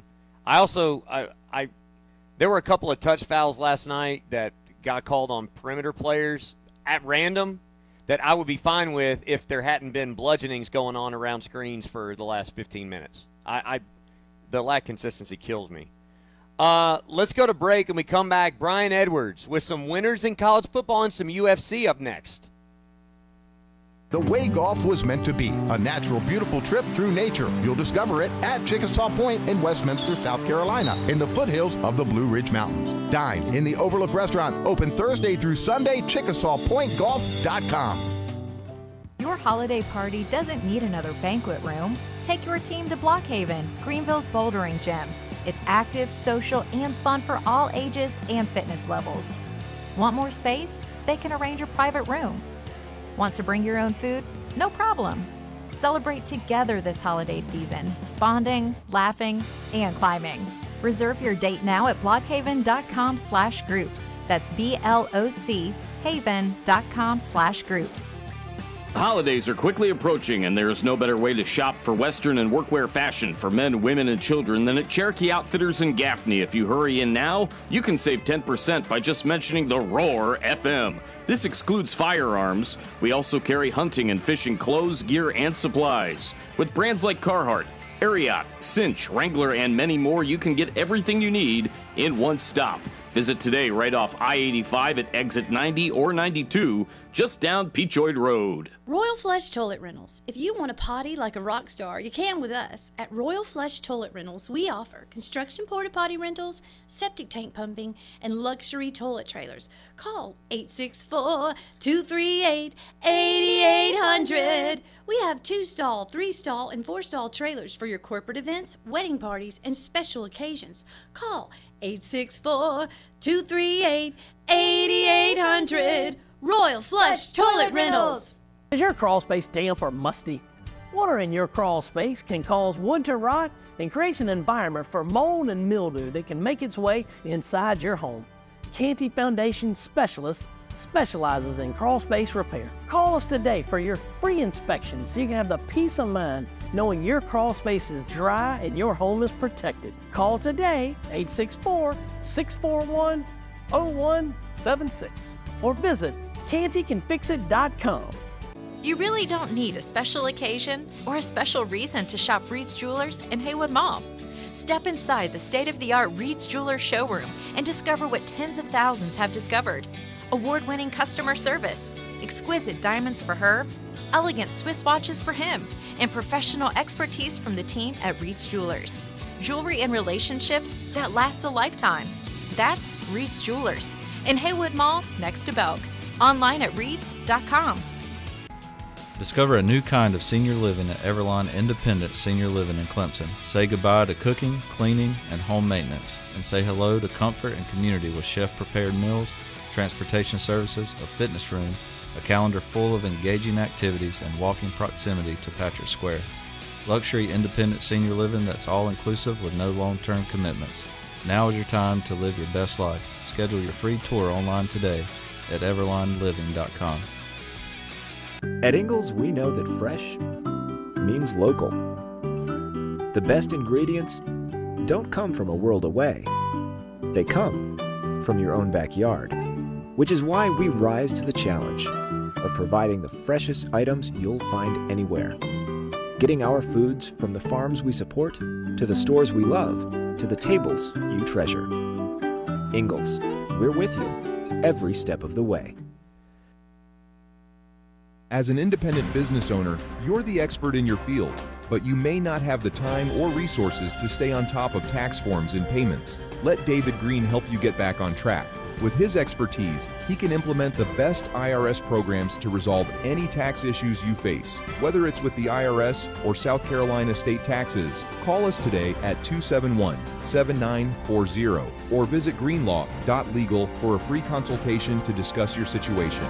there were a couple of touch fouls last night that got called on perimeter players at random that I would be fine with if there hadn't been bludgeonings going on around screens for the last 15 minutes. The lack of consistency kills me. Let's go to break, and we come back. Brian Edwards with some winners in college football and some UFC up next. The way golf was meant to be, a natural, beautiful trip through nature. You'll discover it at Chickasaw Point in Westminster, South Carolina, in the foothills of the Blue Ridge Mountains. Dine in the Overlook Restaurant, open Thursday through Sunday, ChickasawPointGolf.com. Your holiday party doesn't need another banquet room. Take your team to Blockhaven, Greenville's bouldering gym. It's active, social, and fun for all ages and fitness levels. Want more space? They can arrange a private room. Want to bring your own food? No problem. Celebrate together this holiday season, bonding, laughing, and climbing. Reserve your date now at blockhaven.com/groups. That's BLOC haven.com/groups. Holidays are quickly approaching, and there is no better way to shop for Western and workwear fashion for men, women, and children than at Cherokee Outfitters in Gaffney. If you hurry in now, you can save 10% by just mentioning the Roar FM. This excludes firearms. We also carry hunting and fishing clothes, gear, and supplies. With brands like Carhartt, Ariat, Cinch, Wrangler, and many more, you can get everything you need in one stop. Visit today right off I-85 at exit 90 or 92, just down Peachoid Road. Royal Flush Toilet Rentals. If you want to potty like a rock star, you can with us. At Royal Flush Toilet Rentals, we offer construction porta-potty rentals, septic tank pumping, and luxury toilet trailers. Call 864-238-8800. We have 2-stall, 3-stall, and 4-stall trailers for your corporate events, wedding parties, and special occasions. Call 864-238-8800. Royal Flush Toilet Rentals. Is your crawl space damp or musty? Water in your crawl space can cause wood to rot and creates an environment for mold and mildew that can make its way inside your home. Canty Foundation Specialist specializes in crawl space repair. Call us today for your free inspection so you can have the peace of mind knowing your crawl space is dry and your home is protected. Call today, 864-641-0176, or visit CantyCanFixIt.com. You really don't need a special occasion or a special reason to shop Reed's Jewelers in Haywood Mall. Step inside the state-of-the-art Reed's Jewelers showroom and discover what tens of thousands have discovered. Award-winning customer service, exquisite diamonds for her, elegant Swiss watches for him, and professional expertise from the team at Reed's Jewelers. Jewelry and relationships that last a lifetime. That's Reed's Jewelers in Haywood Mall, next to Belk. Online at reeds.com. Discover a new kind of senior living at Everlawn Independent Senior Living in Clemson. Say goodbye to cooking, cleaning, and home maintenance, and say hello to comfort and community with chef-prepared meals, transportation services, a fitness room, a calendar full of engaging activities, and walking proximity to Patrick Square. Luxury independent senior living that's all-inclusive with no long-term commitments. Now is your time to live your best life. Schedule your free tour online today at everlawnliving.com. At Ingles, we know that fresh means local. The best ingredients don't come from a world away. They come from your own backyard, which is why we rise to the challenge of providing the freshest items you'll find anywhere. Getting our foods from the farms we support, to the stores we love, to the tables you treasure. Ingles, we're with you every step of the way. As an independent business owner, you're the expert in your field, but you may not have the time or resources to stay on top of tax forms and payments. Let David Green help you get back on track. With his expertise, he can implement the best IRS programs to resolve any tax issues you face, whether it's with the IRS or South Carolina state taxes. Call us today at 271-7940 or visit greenlaw.legal for a free consultation to discuss your situation.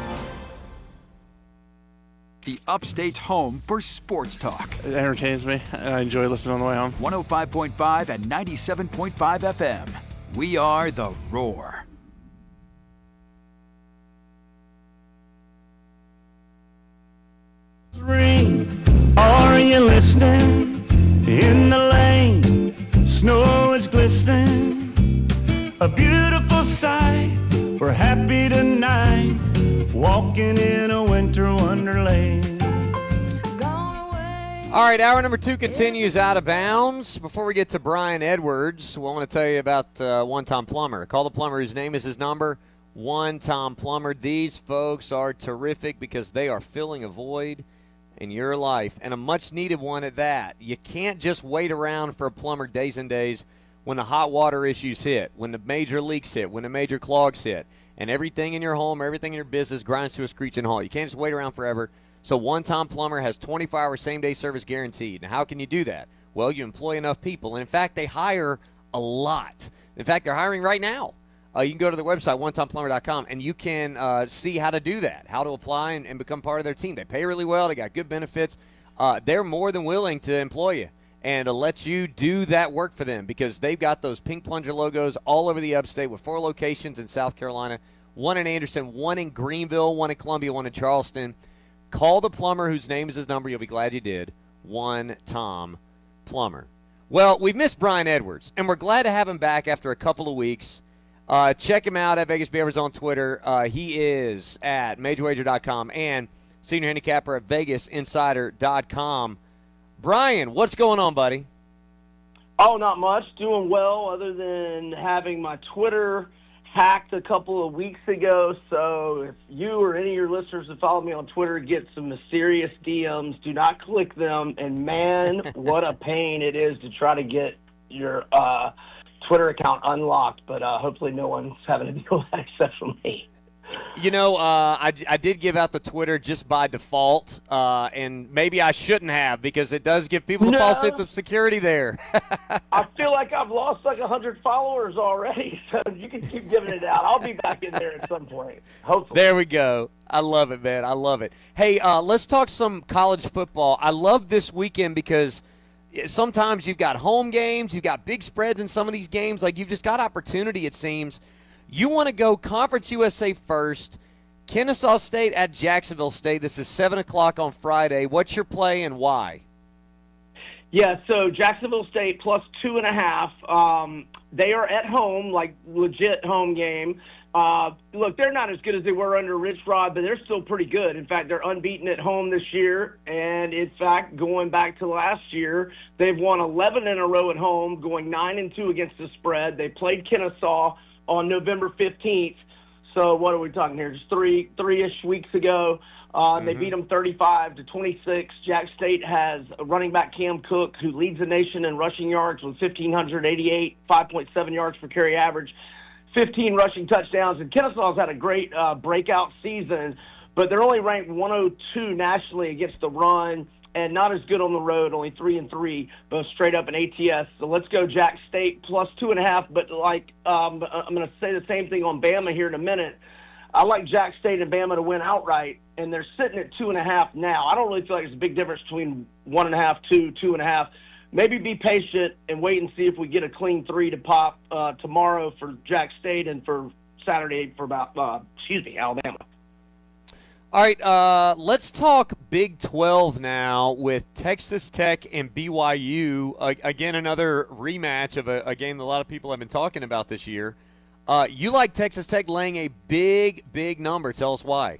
The Upstate's home for sports talk. It entertains me. I enjoy listening on the way home. 105.5 and 97.5 FM. We are The Roar. Ring, are you listening? In the lane, snow is glistening. A beautiful sight, we're happy tonight, walking in a winter wonderland. All right, hour number 2 continues out of bounds. Before we get to Brian Edwards, we want to tell you about One Tom Plumber. Call the plumber whose name is his number, One Tom Plumber. These folks are terrific because they are filling a void in your life, and a much-needed one at that. You can't just wait around for a plumber days and days when the hot water issues hit, when the major leaks hit, when the major clogs hit, and everything in your home, everything in your business grinds to a screeching halt. You can't just wait around forever. So One Tom Plumber has 24-hour same-day service guaranteed. Now, how can you do that? Well, you employ enough people. And, in fact, they hire a lot. In fact, they're hiring right now. You can go to their website, onetompplumber.com, and you can see how to do that, how to apply and become part of their team. They pay really well. They got good benefits. They're more than willing to employ you and to let you do that work for them because they've got those pink plunger logos all over the upstate with 4 locations in South Carolina, 1 in Anderson, 1 in Greenville, 1 in Columbia, 1 in Charleston. Call the plumber whose name is his number. You'll be glad you did. One Tom Plumber. Well, we've missed Brian Edwards, and we're glad to have him back after a couple of weeks. Check him out at Vegas Beavers on Twitter. He is at MajorWager.com and senior handicapper at VegasInsider.com. Brian, what's going on, buddy? Oh, not much. Doing well other than having my Twitter hacked a couple of weeks ago. So if you or any of your listeners that follow me on Twitter get some mysterious DMs, do not click them. And, man, what a pain it is to try to get your Twitter account unlocked. But hopefully no one's having to deal with that except for me. You know, I did give out the Twitter just by default, and maybe I shouldn't have because it does give people a false sense of security there. I feel like I've lost like 100 followers already, so you can keep giving it out. I'll be back in there at some point, hopefully. There we go. I love it, man. I love it. Hey, let's talk some college football. I love this weekend because sometimes you've got home games, you've got big spreads in some of these games. Like, you've just got opportunity, it seems. You want to go Conference USA first, Kennesaw State at Jacksonville State. This is 7 o'clock on Friday. What's your play and why? Yeah, so Jacksonville State plus 2.5. They are at home, like legit home game. Look, they're not as good as they were under Rich Rod, but they're still pretty good. In fact, they're unbeaten at home this year. And, in fact, going back to last year, they've won 11 in a row at home, going 9-2 against the spread. They played Kennesaw on November 15th. So what are we talking here? Just three-ish weeks ago. They beat them 35-26. Jack State has a running back, Cam Cook, who leads the nation in rushing yards with 1,588, 5.7 yards per carry average, 15 rushing touchdowns. And Kennesaw's had a great breakout season, but they're only ranked 102 nationally against the run and not as good on the road, only 3-3, both straight up in ATS. So let's go Jack State plus 2.5. But I'm going to say the same thing on Bama here in a minute. I like Jack State and Bama to win outright, and they're sitting at 2.5 now. I don't really feel like there's a big difference between 1.5, 2.5. Maybe be patient and wait and see if we get a clean 3 to pop tomorrow for Jack State and for Saturday for Alabama. All right, let's talk Big 12 now with Texas Tech and BYU. Again, another rematch of a game that a lot of people have been talking about this year. You like Texas Tech laying a big, big number. Tell us why.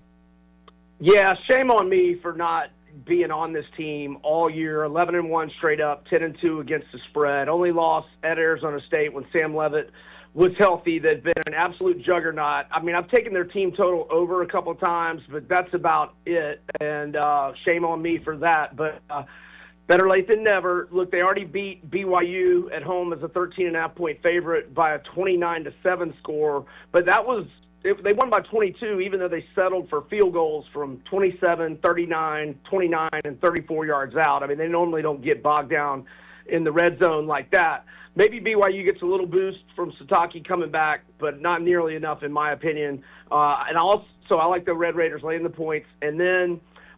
Yeah, shame on me for not being on this team all year. 11-1 straight up, 10-2 against the spread. Only lost at Arizona State when Sam Leavitt was healthy. They've been an absolute juggernaut. I mean, I've taken their team total over a couple of times, but that's about it, and shame on me for that. But better late than never. Look, they already beat BYU at home as a 13.5-point favorite by a 29-7 score, but they won by 22, even though they settled for field goals from 27, 39, 29, and 34 yards out. I mean, they normally don't get bogged down in the red zone like that. Maybe BYU gets a little boost from Satake coming back, but not nearly enough in my opinion. And also, I like the Red Raiders laying the points. And then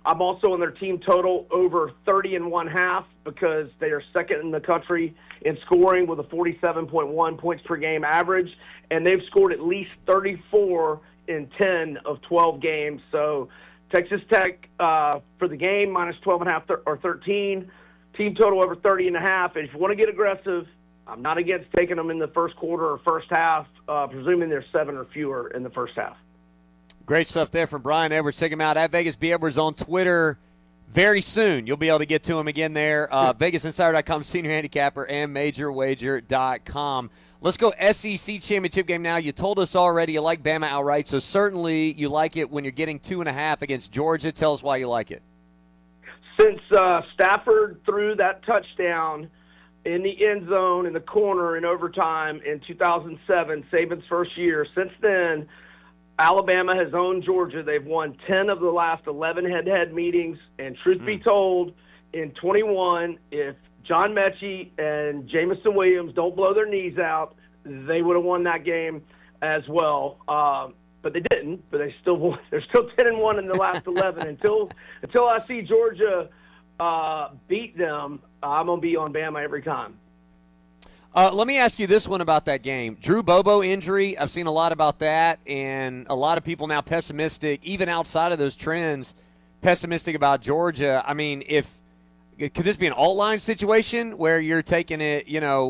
I'm also on their team total over 30.5 because they are second in the country in scoring with a 47.1 points per game average, and they've scored at least 34 in 10 of 12 games. So Texas Tech for the game minus 12.5 or 13, team total over 30.5. And if you want to get aggressive, I'm not against taking them in the first quarter or first half, presuming there's 7 or fewer in the first half. Great stuff there from Brian Edwards. Check him out at Vegas B. Edwards on Twitter very soon. You'll be able to get to him again there. VegasInsider.com, senior handicapper, and MajorWager.com. Let's go SEC championship game now. You told us already you like Bama outright, so certainly you like it when you're getting 2.5 against Georgia. Tell us why you like it. Since Stafford threw that touchdown in the end zone in the corner in overtime in 2007, Saban's first year, since then, Alabama has owned Georgia. They've won 10 of the last 11 head-to-head meetings, and truth be told, in 21, if John Mechie and Jamison Williams don't blow their knees out, they would have won that game as well. But they didn't. But they still won. They're still 10-1 in the last 11. Until I see Georgia beat them, I'm gonna be on Bama every time. Let me ask you this one about that game. Drew Bobo injury, I've seen a lot about that, and a lot of people now pessimistic, even outside of those trends, pessimistic about Georgia. I mean, could this be an alt-line situation where you're taking it,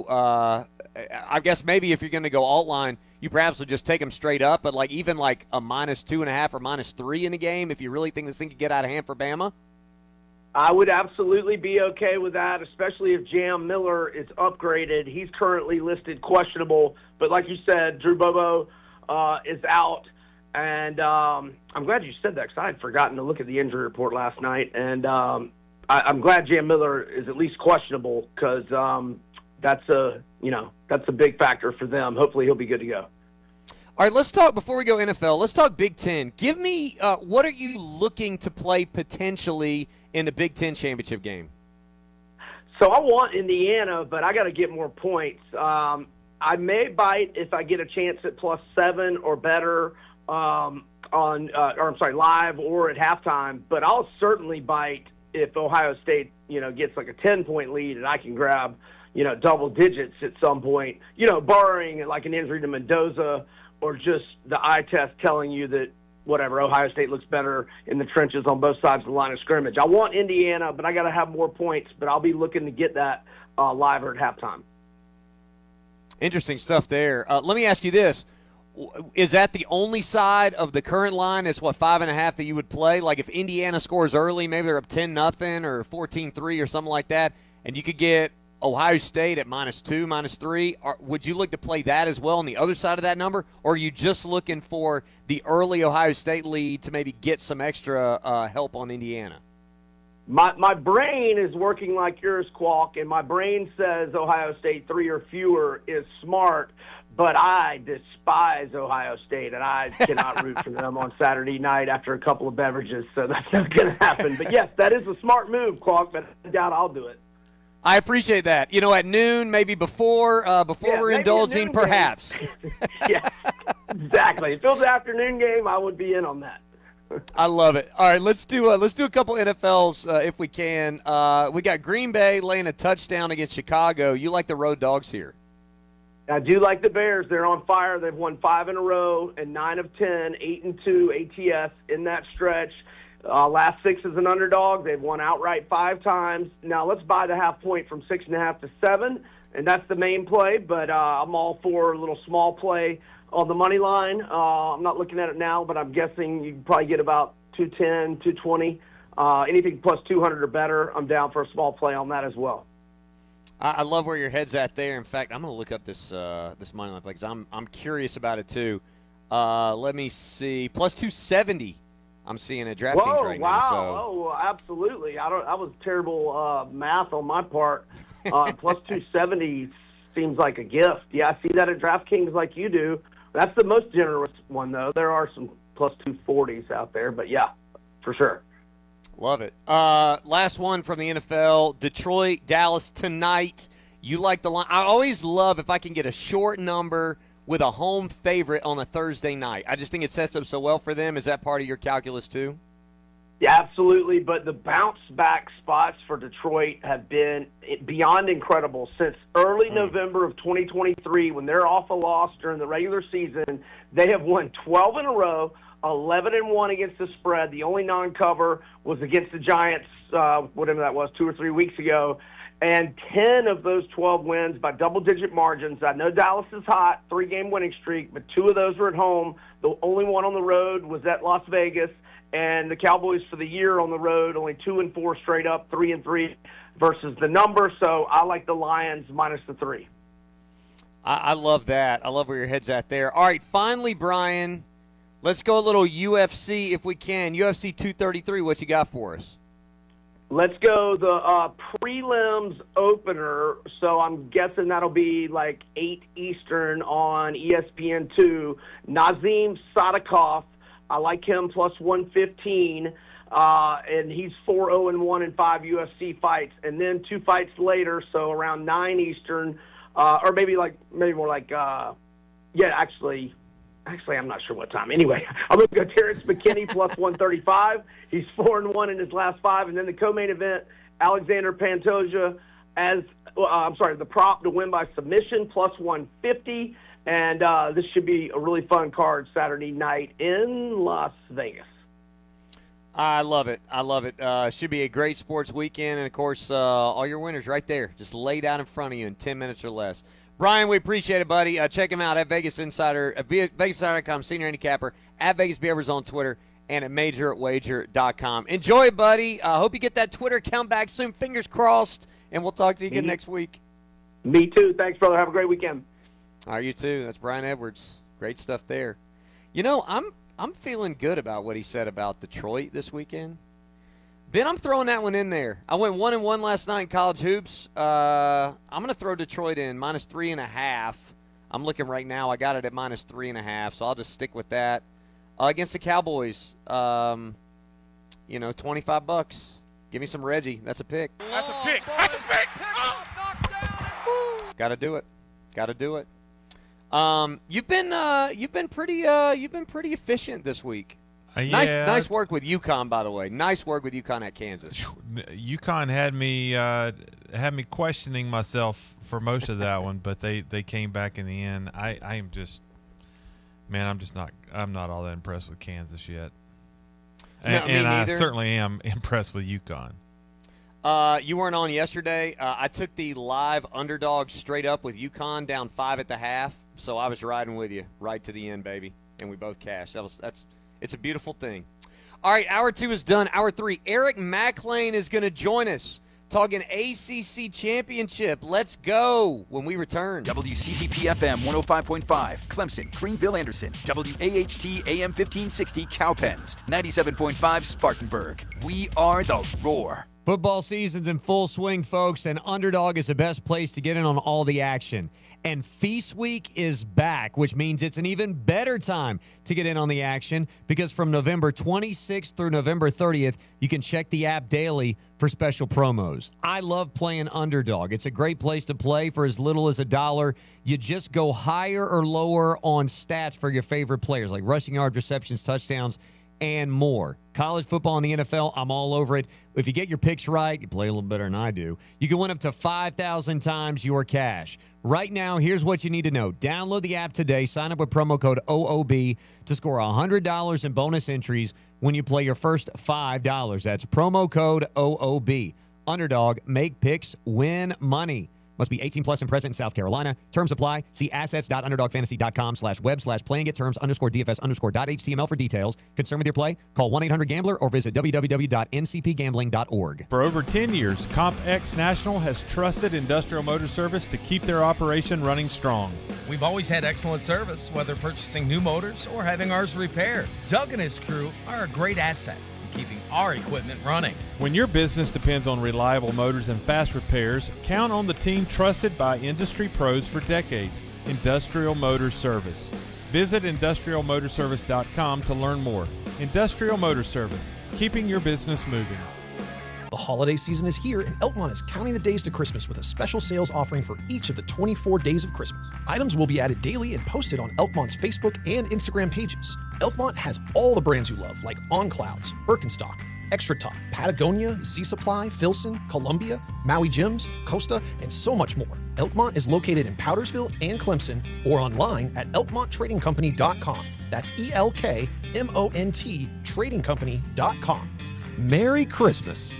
I guess maybe if you're going to go alt-line, you perhaps would just take them straight up, but even a minus 2.5 or minus 3 in a game if you really think this thing could get out of hand for Bama? I would absolutely be okay with that, especially if Jam Miller is upgraded. He's currently listed questionable, but like you said, Drew Bobo is out. And I'm glad you said that because I had forgotten to look at the injury report last night. And I'm glad Jam Miller is at least questionable because that's a big factor for them. Hopefully he'll be good to go. All right, let's talk, before we go NFL, let's talk Big Ten. Give me, what are you looking to play potentially in the Big Ten championship game? So I want Indiana, but I got to get more points. I may bite if I get a chance at +7 or better live or at halftime, but I'll certainly bite if Ohio State, gets like a 10-point lead and I can grab, double digits at some point, barring like an injury to Mendoza or just the eye test telling you that whatever, Ohio State looks better in the trenches on both sides of the line of scrimmage. I want Indiana, but I got to have more points, but I'll be looking to get that live or at halftime. Interesting stuff there. Let me ask you this. Is that the only side of the current line is 5.5 that you would play? Like if Indiana scores early, maybe they're up 10-0 or 14-3 or something like that, and you could get Ohio State at -2, -3, would you look to play that as well on the other side of that number, or are you just looking for the early Ohio State lead to maybe get some extra help on Indiana? My brain is working like yours, Qualk, and my brain says Ohio State 3 or fewer is smart, but I despise Ohio State, and I cannot root for them on Saturday night after a couple of beverages, so that's not going to happen. But, yes, that is a smart move, Qualk, but I doubt I'll do it. I appreciate that. At noon, maybe before we're indulging, perhaps. Yeah, exactly. If it was an afternoon game, I would be in on that. I love it. All right, let's do a couple NFLs if we can. We got Green Bay laying a touchdown against Chicago. You like the road dogs here? I do like the Bears. They're on fire. They've won 5 in a row and 9 of 10, 8-2 ATS in that stretch. Last 6 as an underdog. They've won outright 5 times. Now let's buy the half point from 6.5 to 7, and that's the main play. But I'm all for a little small play on the money line. I'm not looking at it now, but I'm guessing you can probably get about 210, 220. Anything plus 200 or better, I'm down for a small play on that as well. I love where your head's at there. In fact, I'm going to look up this money line play because I'm curious about it too. Let me see, plus 270. I'm seeing a DraftKings right now. So. Oh, absolutely. That was terrible math on my part. Plus 270 seems like a gift. Yeah, I see that at DraftKings like you do. That's the most generous one, though. There are some plus 240s out there, but yeah, for sure. Love it. Last one from the NFL, Detroit, Dallas tonight. You like the line? I always love if I can get a short number with a home favorite on a Thursday night. I just think it sets up so well for them. Is that part of your calculus too? Yeah, absolutely. But the bounce back spots for Detroit have been beyond incredible. Since early November of 2023, when they're off a loss during the regular season, they have won 12 in a row, 11-1 against the spread. The only non-cover was against the Giants, whatever that was, 2 or 3 weeks ago. And 10 of those 12 wins by double-digit margins. I know Dallas is hot, 3-game winning streak, but 2 of those were at home. The only one on the road was at Las Vegas. And the Cowboys for the year on the road, only 2-4 straight up, 3-3 versus the number. So I like the Lions minus the 3. I love that. I love where your head's at there. All right, finally, Brian, let's go a little UFC if we can. UFC 233, what you got for us? Let's go the prelims opener. So I'm guessing that'll be like 8 Eastern on ESPN2. Nazim Sadikov. I like him plus 115, and he's 4-0-1 in 5 UFC fights. And then 2 fights later, so around 9 Eastern, or maybe more like, actually, I'm not sure what time. Anyway, I'm going to go Terrence McKinney plus 135. He's 4-1 in his last 5. And then the co-main event, Alexander Pantoja the prop to win by submission plus 150. And this should be a really fun card Saturday night in Las Vegas. I love it. I love it. Should be a great sports weekend. And, of course, all your winners right there, just laid out in front of you in 10 minutes or less. Brian, we appreciate it, buddy. Check him out at Vegas Insider, at VegasInsider.com, senior handicapper, at Vegas Beavers on Twitter, and at MajorWager.com. Enjoy, buddy. Hope you get that Twitter account back soon. Fingers crossed. And we'll talk to you again next week. Me too. Thanks, brother. Have a great weekend. All right, you too. That's Brian Edwards. Great stuff there. You know, I'm feeling good about what he said about Detroit this weekend. Ben, I'm throwing that one in there. I went 1-1 last night in college hoops. I'm going to throw Detroit in minus 3.5. I'm looking right now. I got it at minus 3.5, so I'll just stick with that. Against the Cowboys, $25. Give me some Reggie. That's a pick. That's a pick. That's a pick. Got to do it. Got to do it. You've been pretty efficient this week. Yeah. Nice work with UConn, by the way. Nice work with UConn at Kansas. UConn had me questioning myself for most of that one, but they came back in the end. I'm not all that impressed with Kansas yet, and I certainly am impressed with UConn. You weren't on yesterday. I took the live underdog straight up with UConn down 5 at the half, so I was riding with you right to the end, baby, and we both cashed. It's a beautiful thing. All right, Hour 2 is done. Hour 3, Eric McLean is going to join us talking ACC Championship. Let's go when we return. WCCP-FM 105.5, Clemson, Greenville, Anderson. WAHT AM 1560, Cowpens. 97.5, Spartanburg. We are the Roar. Football season's in full swing, folks, and Underdog is the best place to get in on all the action. And Feast Week is back, which means it's an even better time to get in on the action because from November 26th through November 30th, you can check the app daily for special promos. I love playing Underdog. It's a great place to play for as little as $1. You just go higher or lower on stats for your favorite players, like rushing yards, receptions, touchdowns, and more. College football and the NFL, I'm all over it. If you get your picks right, you play a little better than I do, you can win up to 5,000 times your cash. Right now, here's what you need to know. Download the app today. Sign up with promo code OOB to score $100 in bonus entries when you play your first $5. That's promo code OOB. Underdog, make picks, win money. Must be 18 plus and present in South Carolina. Terms apply. See assets.underdogfantasy.com/web/playing it terms_DFS_.html for details. Concerned with your play? Call 1-800-GAMBLER or visit www.ncpgambling.org. For over 10 years, CompX National has trusted Industrial Motor Service to keep their operation running strong. We've always had excellent service, whether purchasing new motors or having ours repaired. Doug and his crew are a great asset in keeping our equipment running. When your business depends on reliable motors and fast repairs, count on the team trusted by industry pros for decades, Industrial Motor Service. Visit industrialmotorservice.com to learn more. Industrial Motor Service, keeping your business moving. The holiday season is here, and Elkmont is counting the days to Christmas with a special sales offering for each of the 24 days of Christmas. Items will be added daily and posted on Elkmont's Facebook and Instagram pages. Elkmont has all the brands you love, like On Clouds, Birkenstock, Extra Top, Patagonia, Sea Supply, Filson, Columbia, Maui Gyms, Costa, and so much more. Elkmont is located in Powdersville and Clemson, or online at elkmonttradingcompany.com. That's ELKMONT tradingcompany.com. Merry Christmas.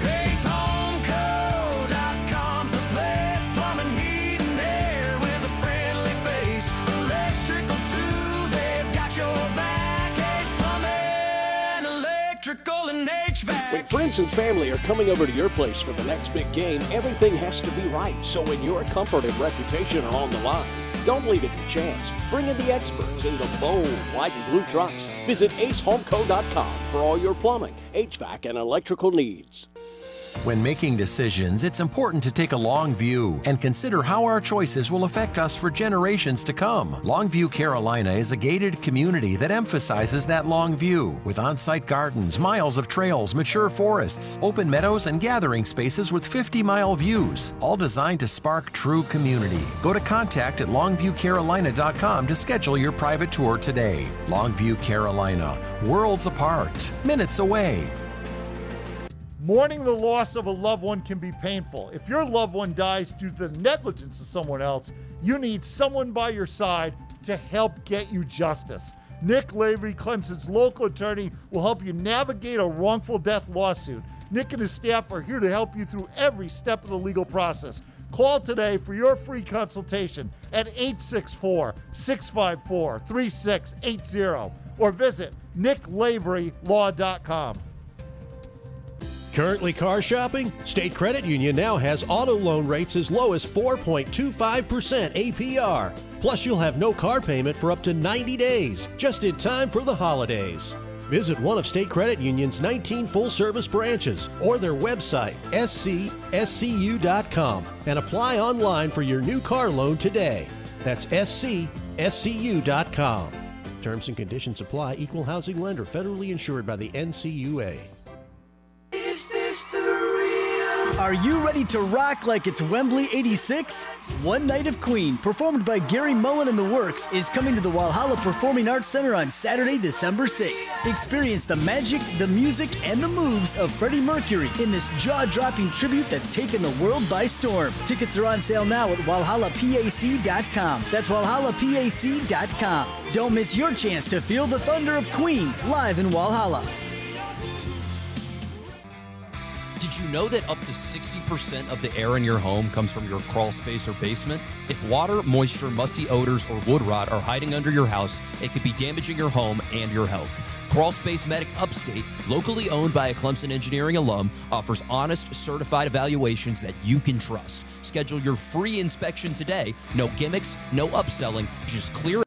GraceHomeCo.com's the place. Plumbing, heat, and air with a friendly face. Electrical too, they've got your back. Ace Plumbing, electrical and HVAC. When friends and family are coming over to your place for the next big game, everything has to be right. So when your comfort and reputation are on the line, don't leave it to chance. Bring in the experts in the bold white and blue trucks. Visit acehomeco.com for all your plumbing, HVAC, and electrical needs. When making decisions, it's important to take a long view and consider how our choices will affect us for generations to come. Longview Carolina is a gated community that emphasizes that long view, with on-site gardens, miles of trails, mature forests, open meadows, and gathering spaces with 50-mile views, all designed to spark true community. Go to contact@longviewcarolina.com to schedule your private tour today. Longview Carolina, worlds apart, minutes away. Mourning the loss of a loved one can be painful. If your loved one dies due to the negligence of someone else, you need someone by your side to help get you justice. Nick Lavery, Clemson's local attorney, will help you navigate a wrongful death lawsuit. Nick and his staff are here to help you through every step of the legal process. Call today for your free consultation at 864-654-3680 or visit nicklaverylaw.com. Currently car shopping? State Credit Union now has auto loan rates as low as 4.25% APR. Plus, you'll have no car payment for up to 90 days, just in time for the holidays. Visit one of State Credit Union's 19 full-service branches or their website, scscu.com, and apply online for your new car loan today. That's scscu.com. Terms and conditions apply. Equal housing lender. Federally insured by the NCUA. Are you ready to rock like it's Wembley 86? One Night of Queen, performed by Gary Mullen and the Works, is coming to the Walhalla Performing Arts Center on Saturday, December 6th. Experience the magic, the music, and the moves of Freddie Mercury in this jaw-dropping tribute that's taken the world by storm. Tickets are on sale now at walhallapac.com. That's walhallapac.com. Don't miss your chance to feel the thunder of Queen live in Walhalla. Did you know that up to 60% of the air in your home comes from your crawl space or basement? If water, moisture, musty odors, or wood rot are hiding under your house, it could be damaging your home and your health. Crawl Space Medic Upstate, locally owned by a Clemson Engineering alum, offers honest, certified evaluations that you can trust. Schedule your free inspection today. No gimmicks, no upselling, just clear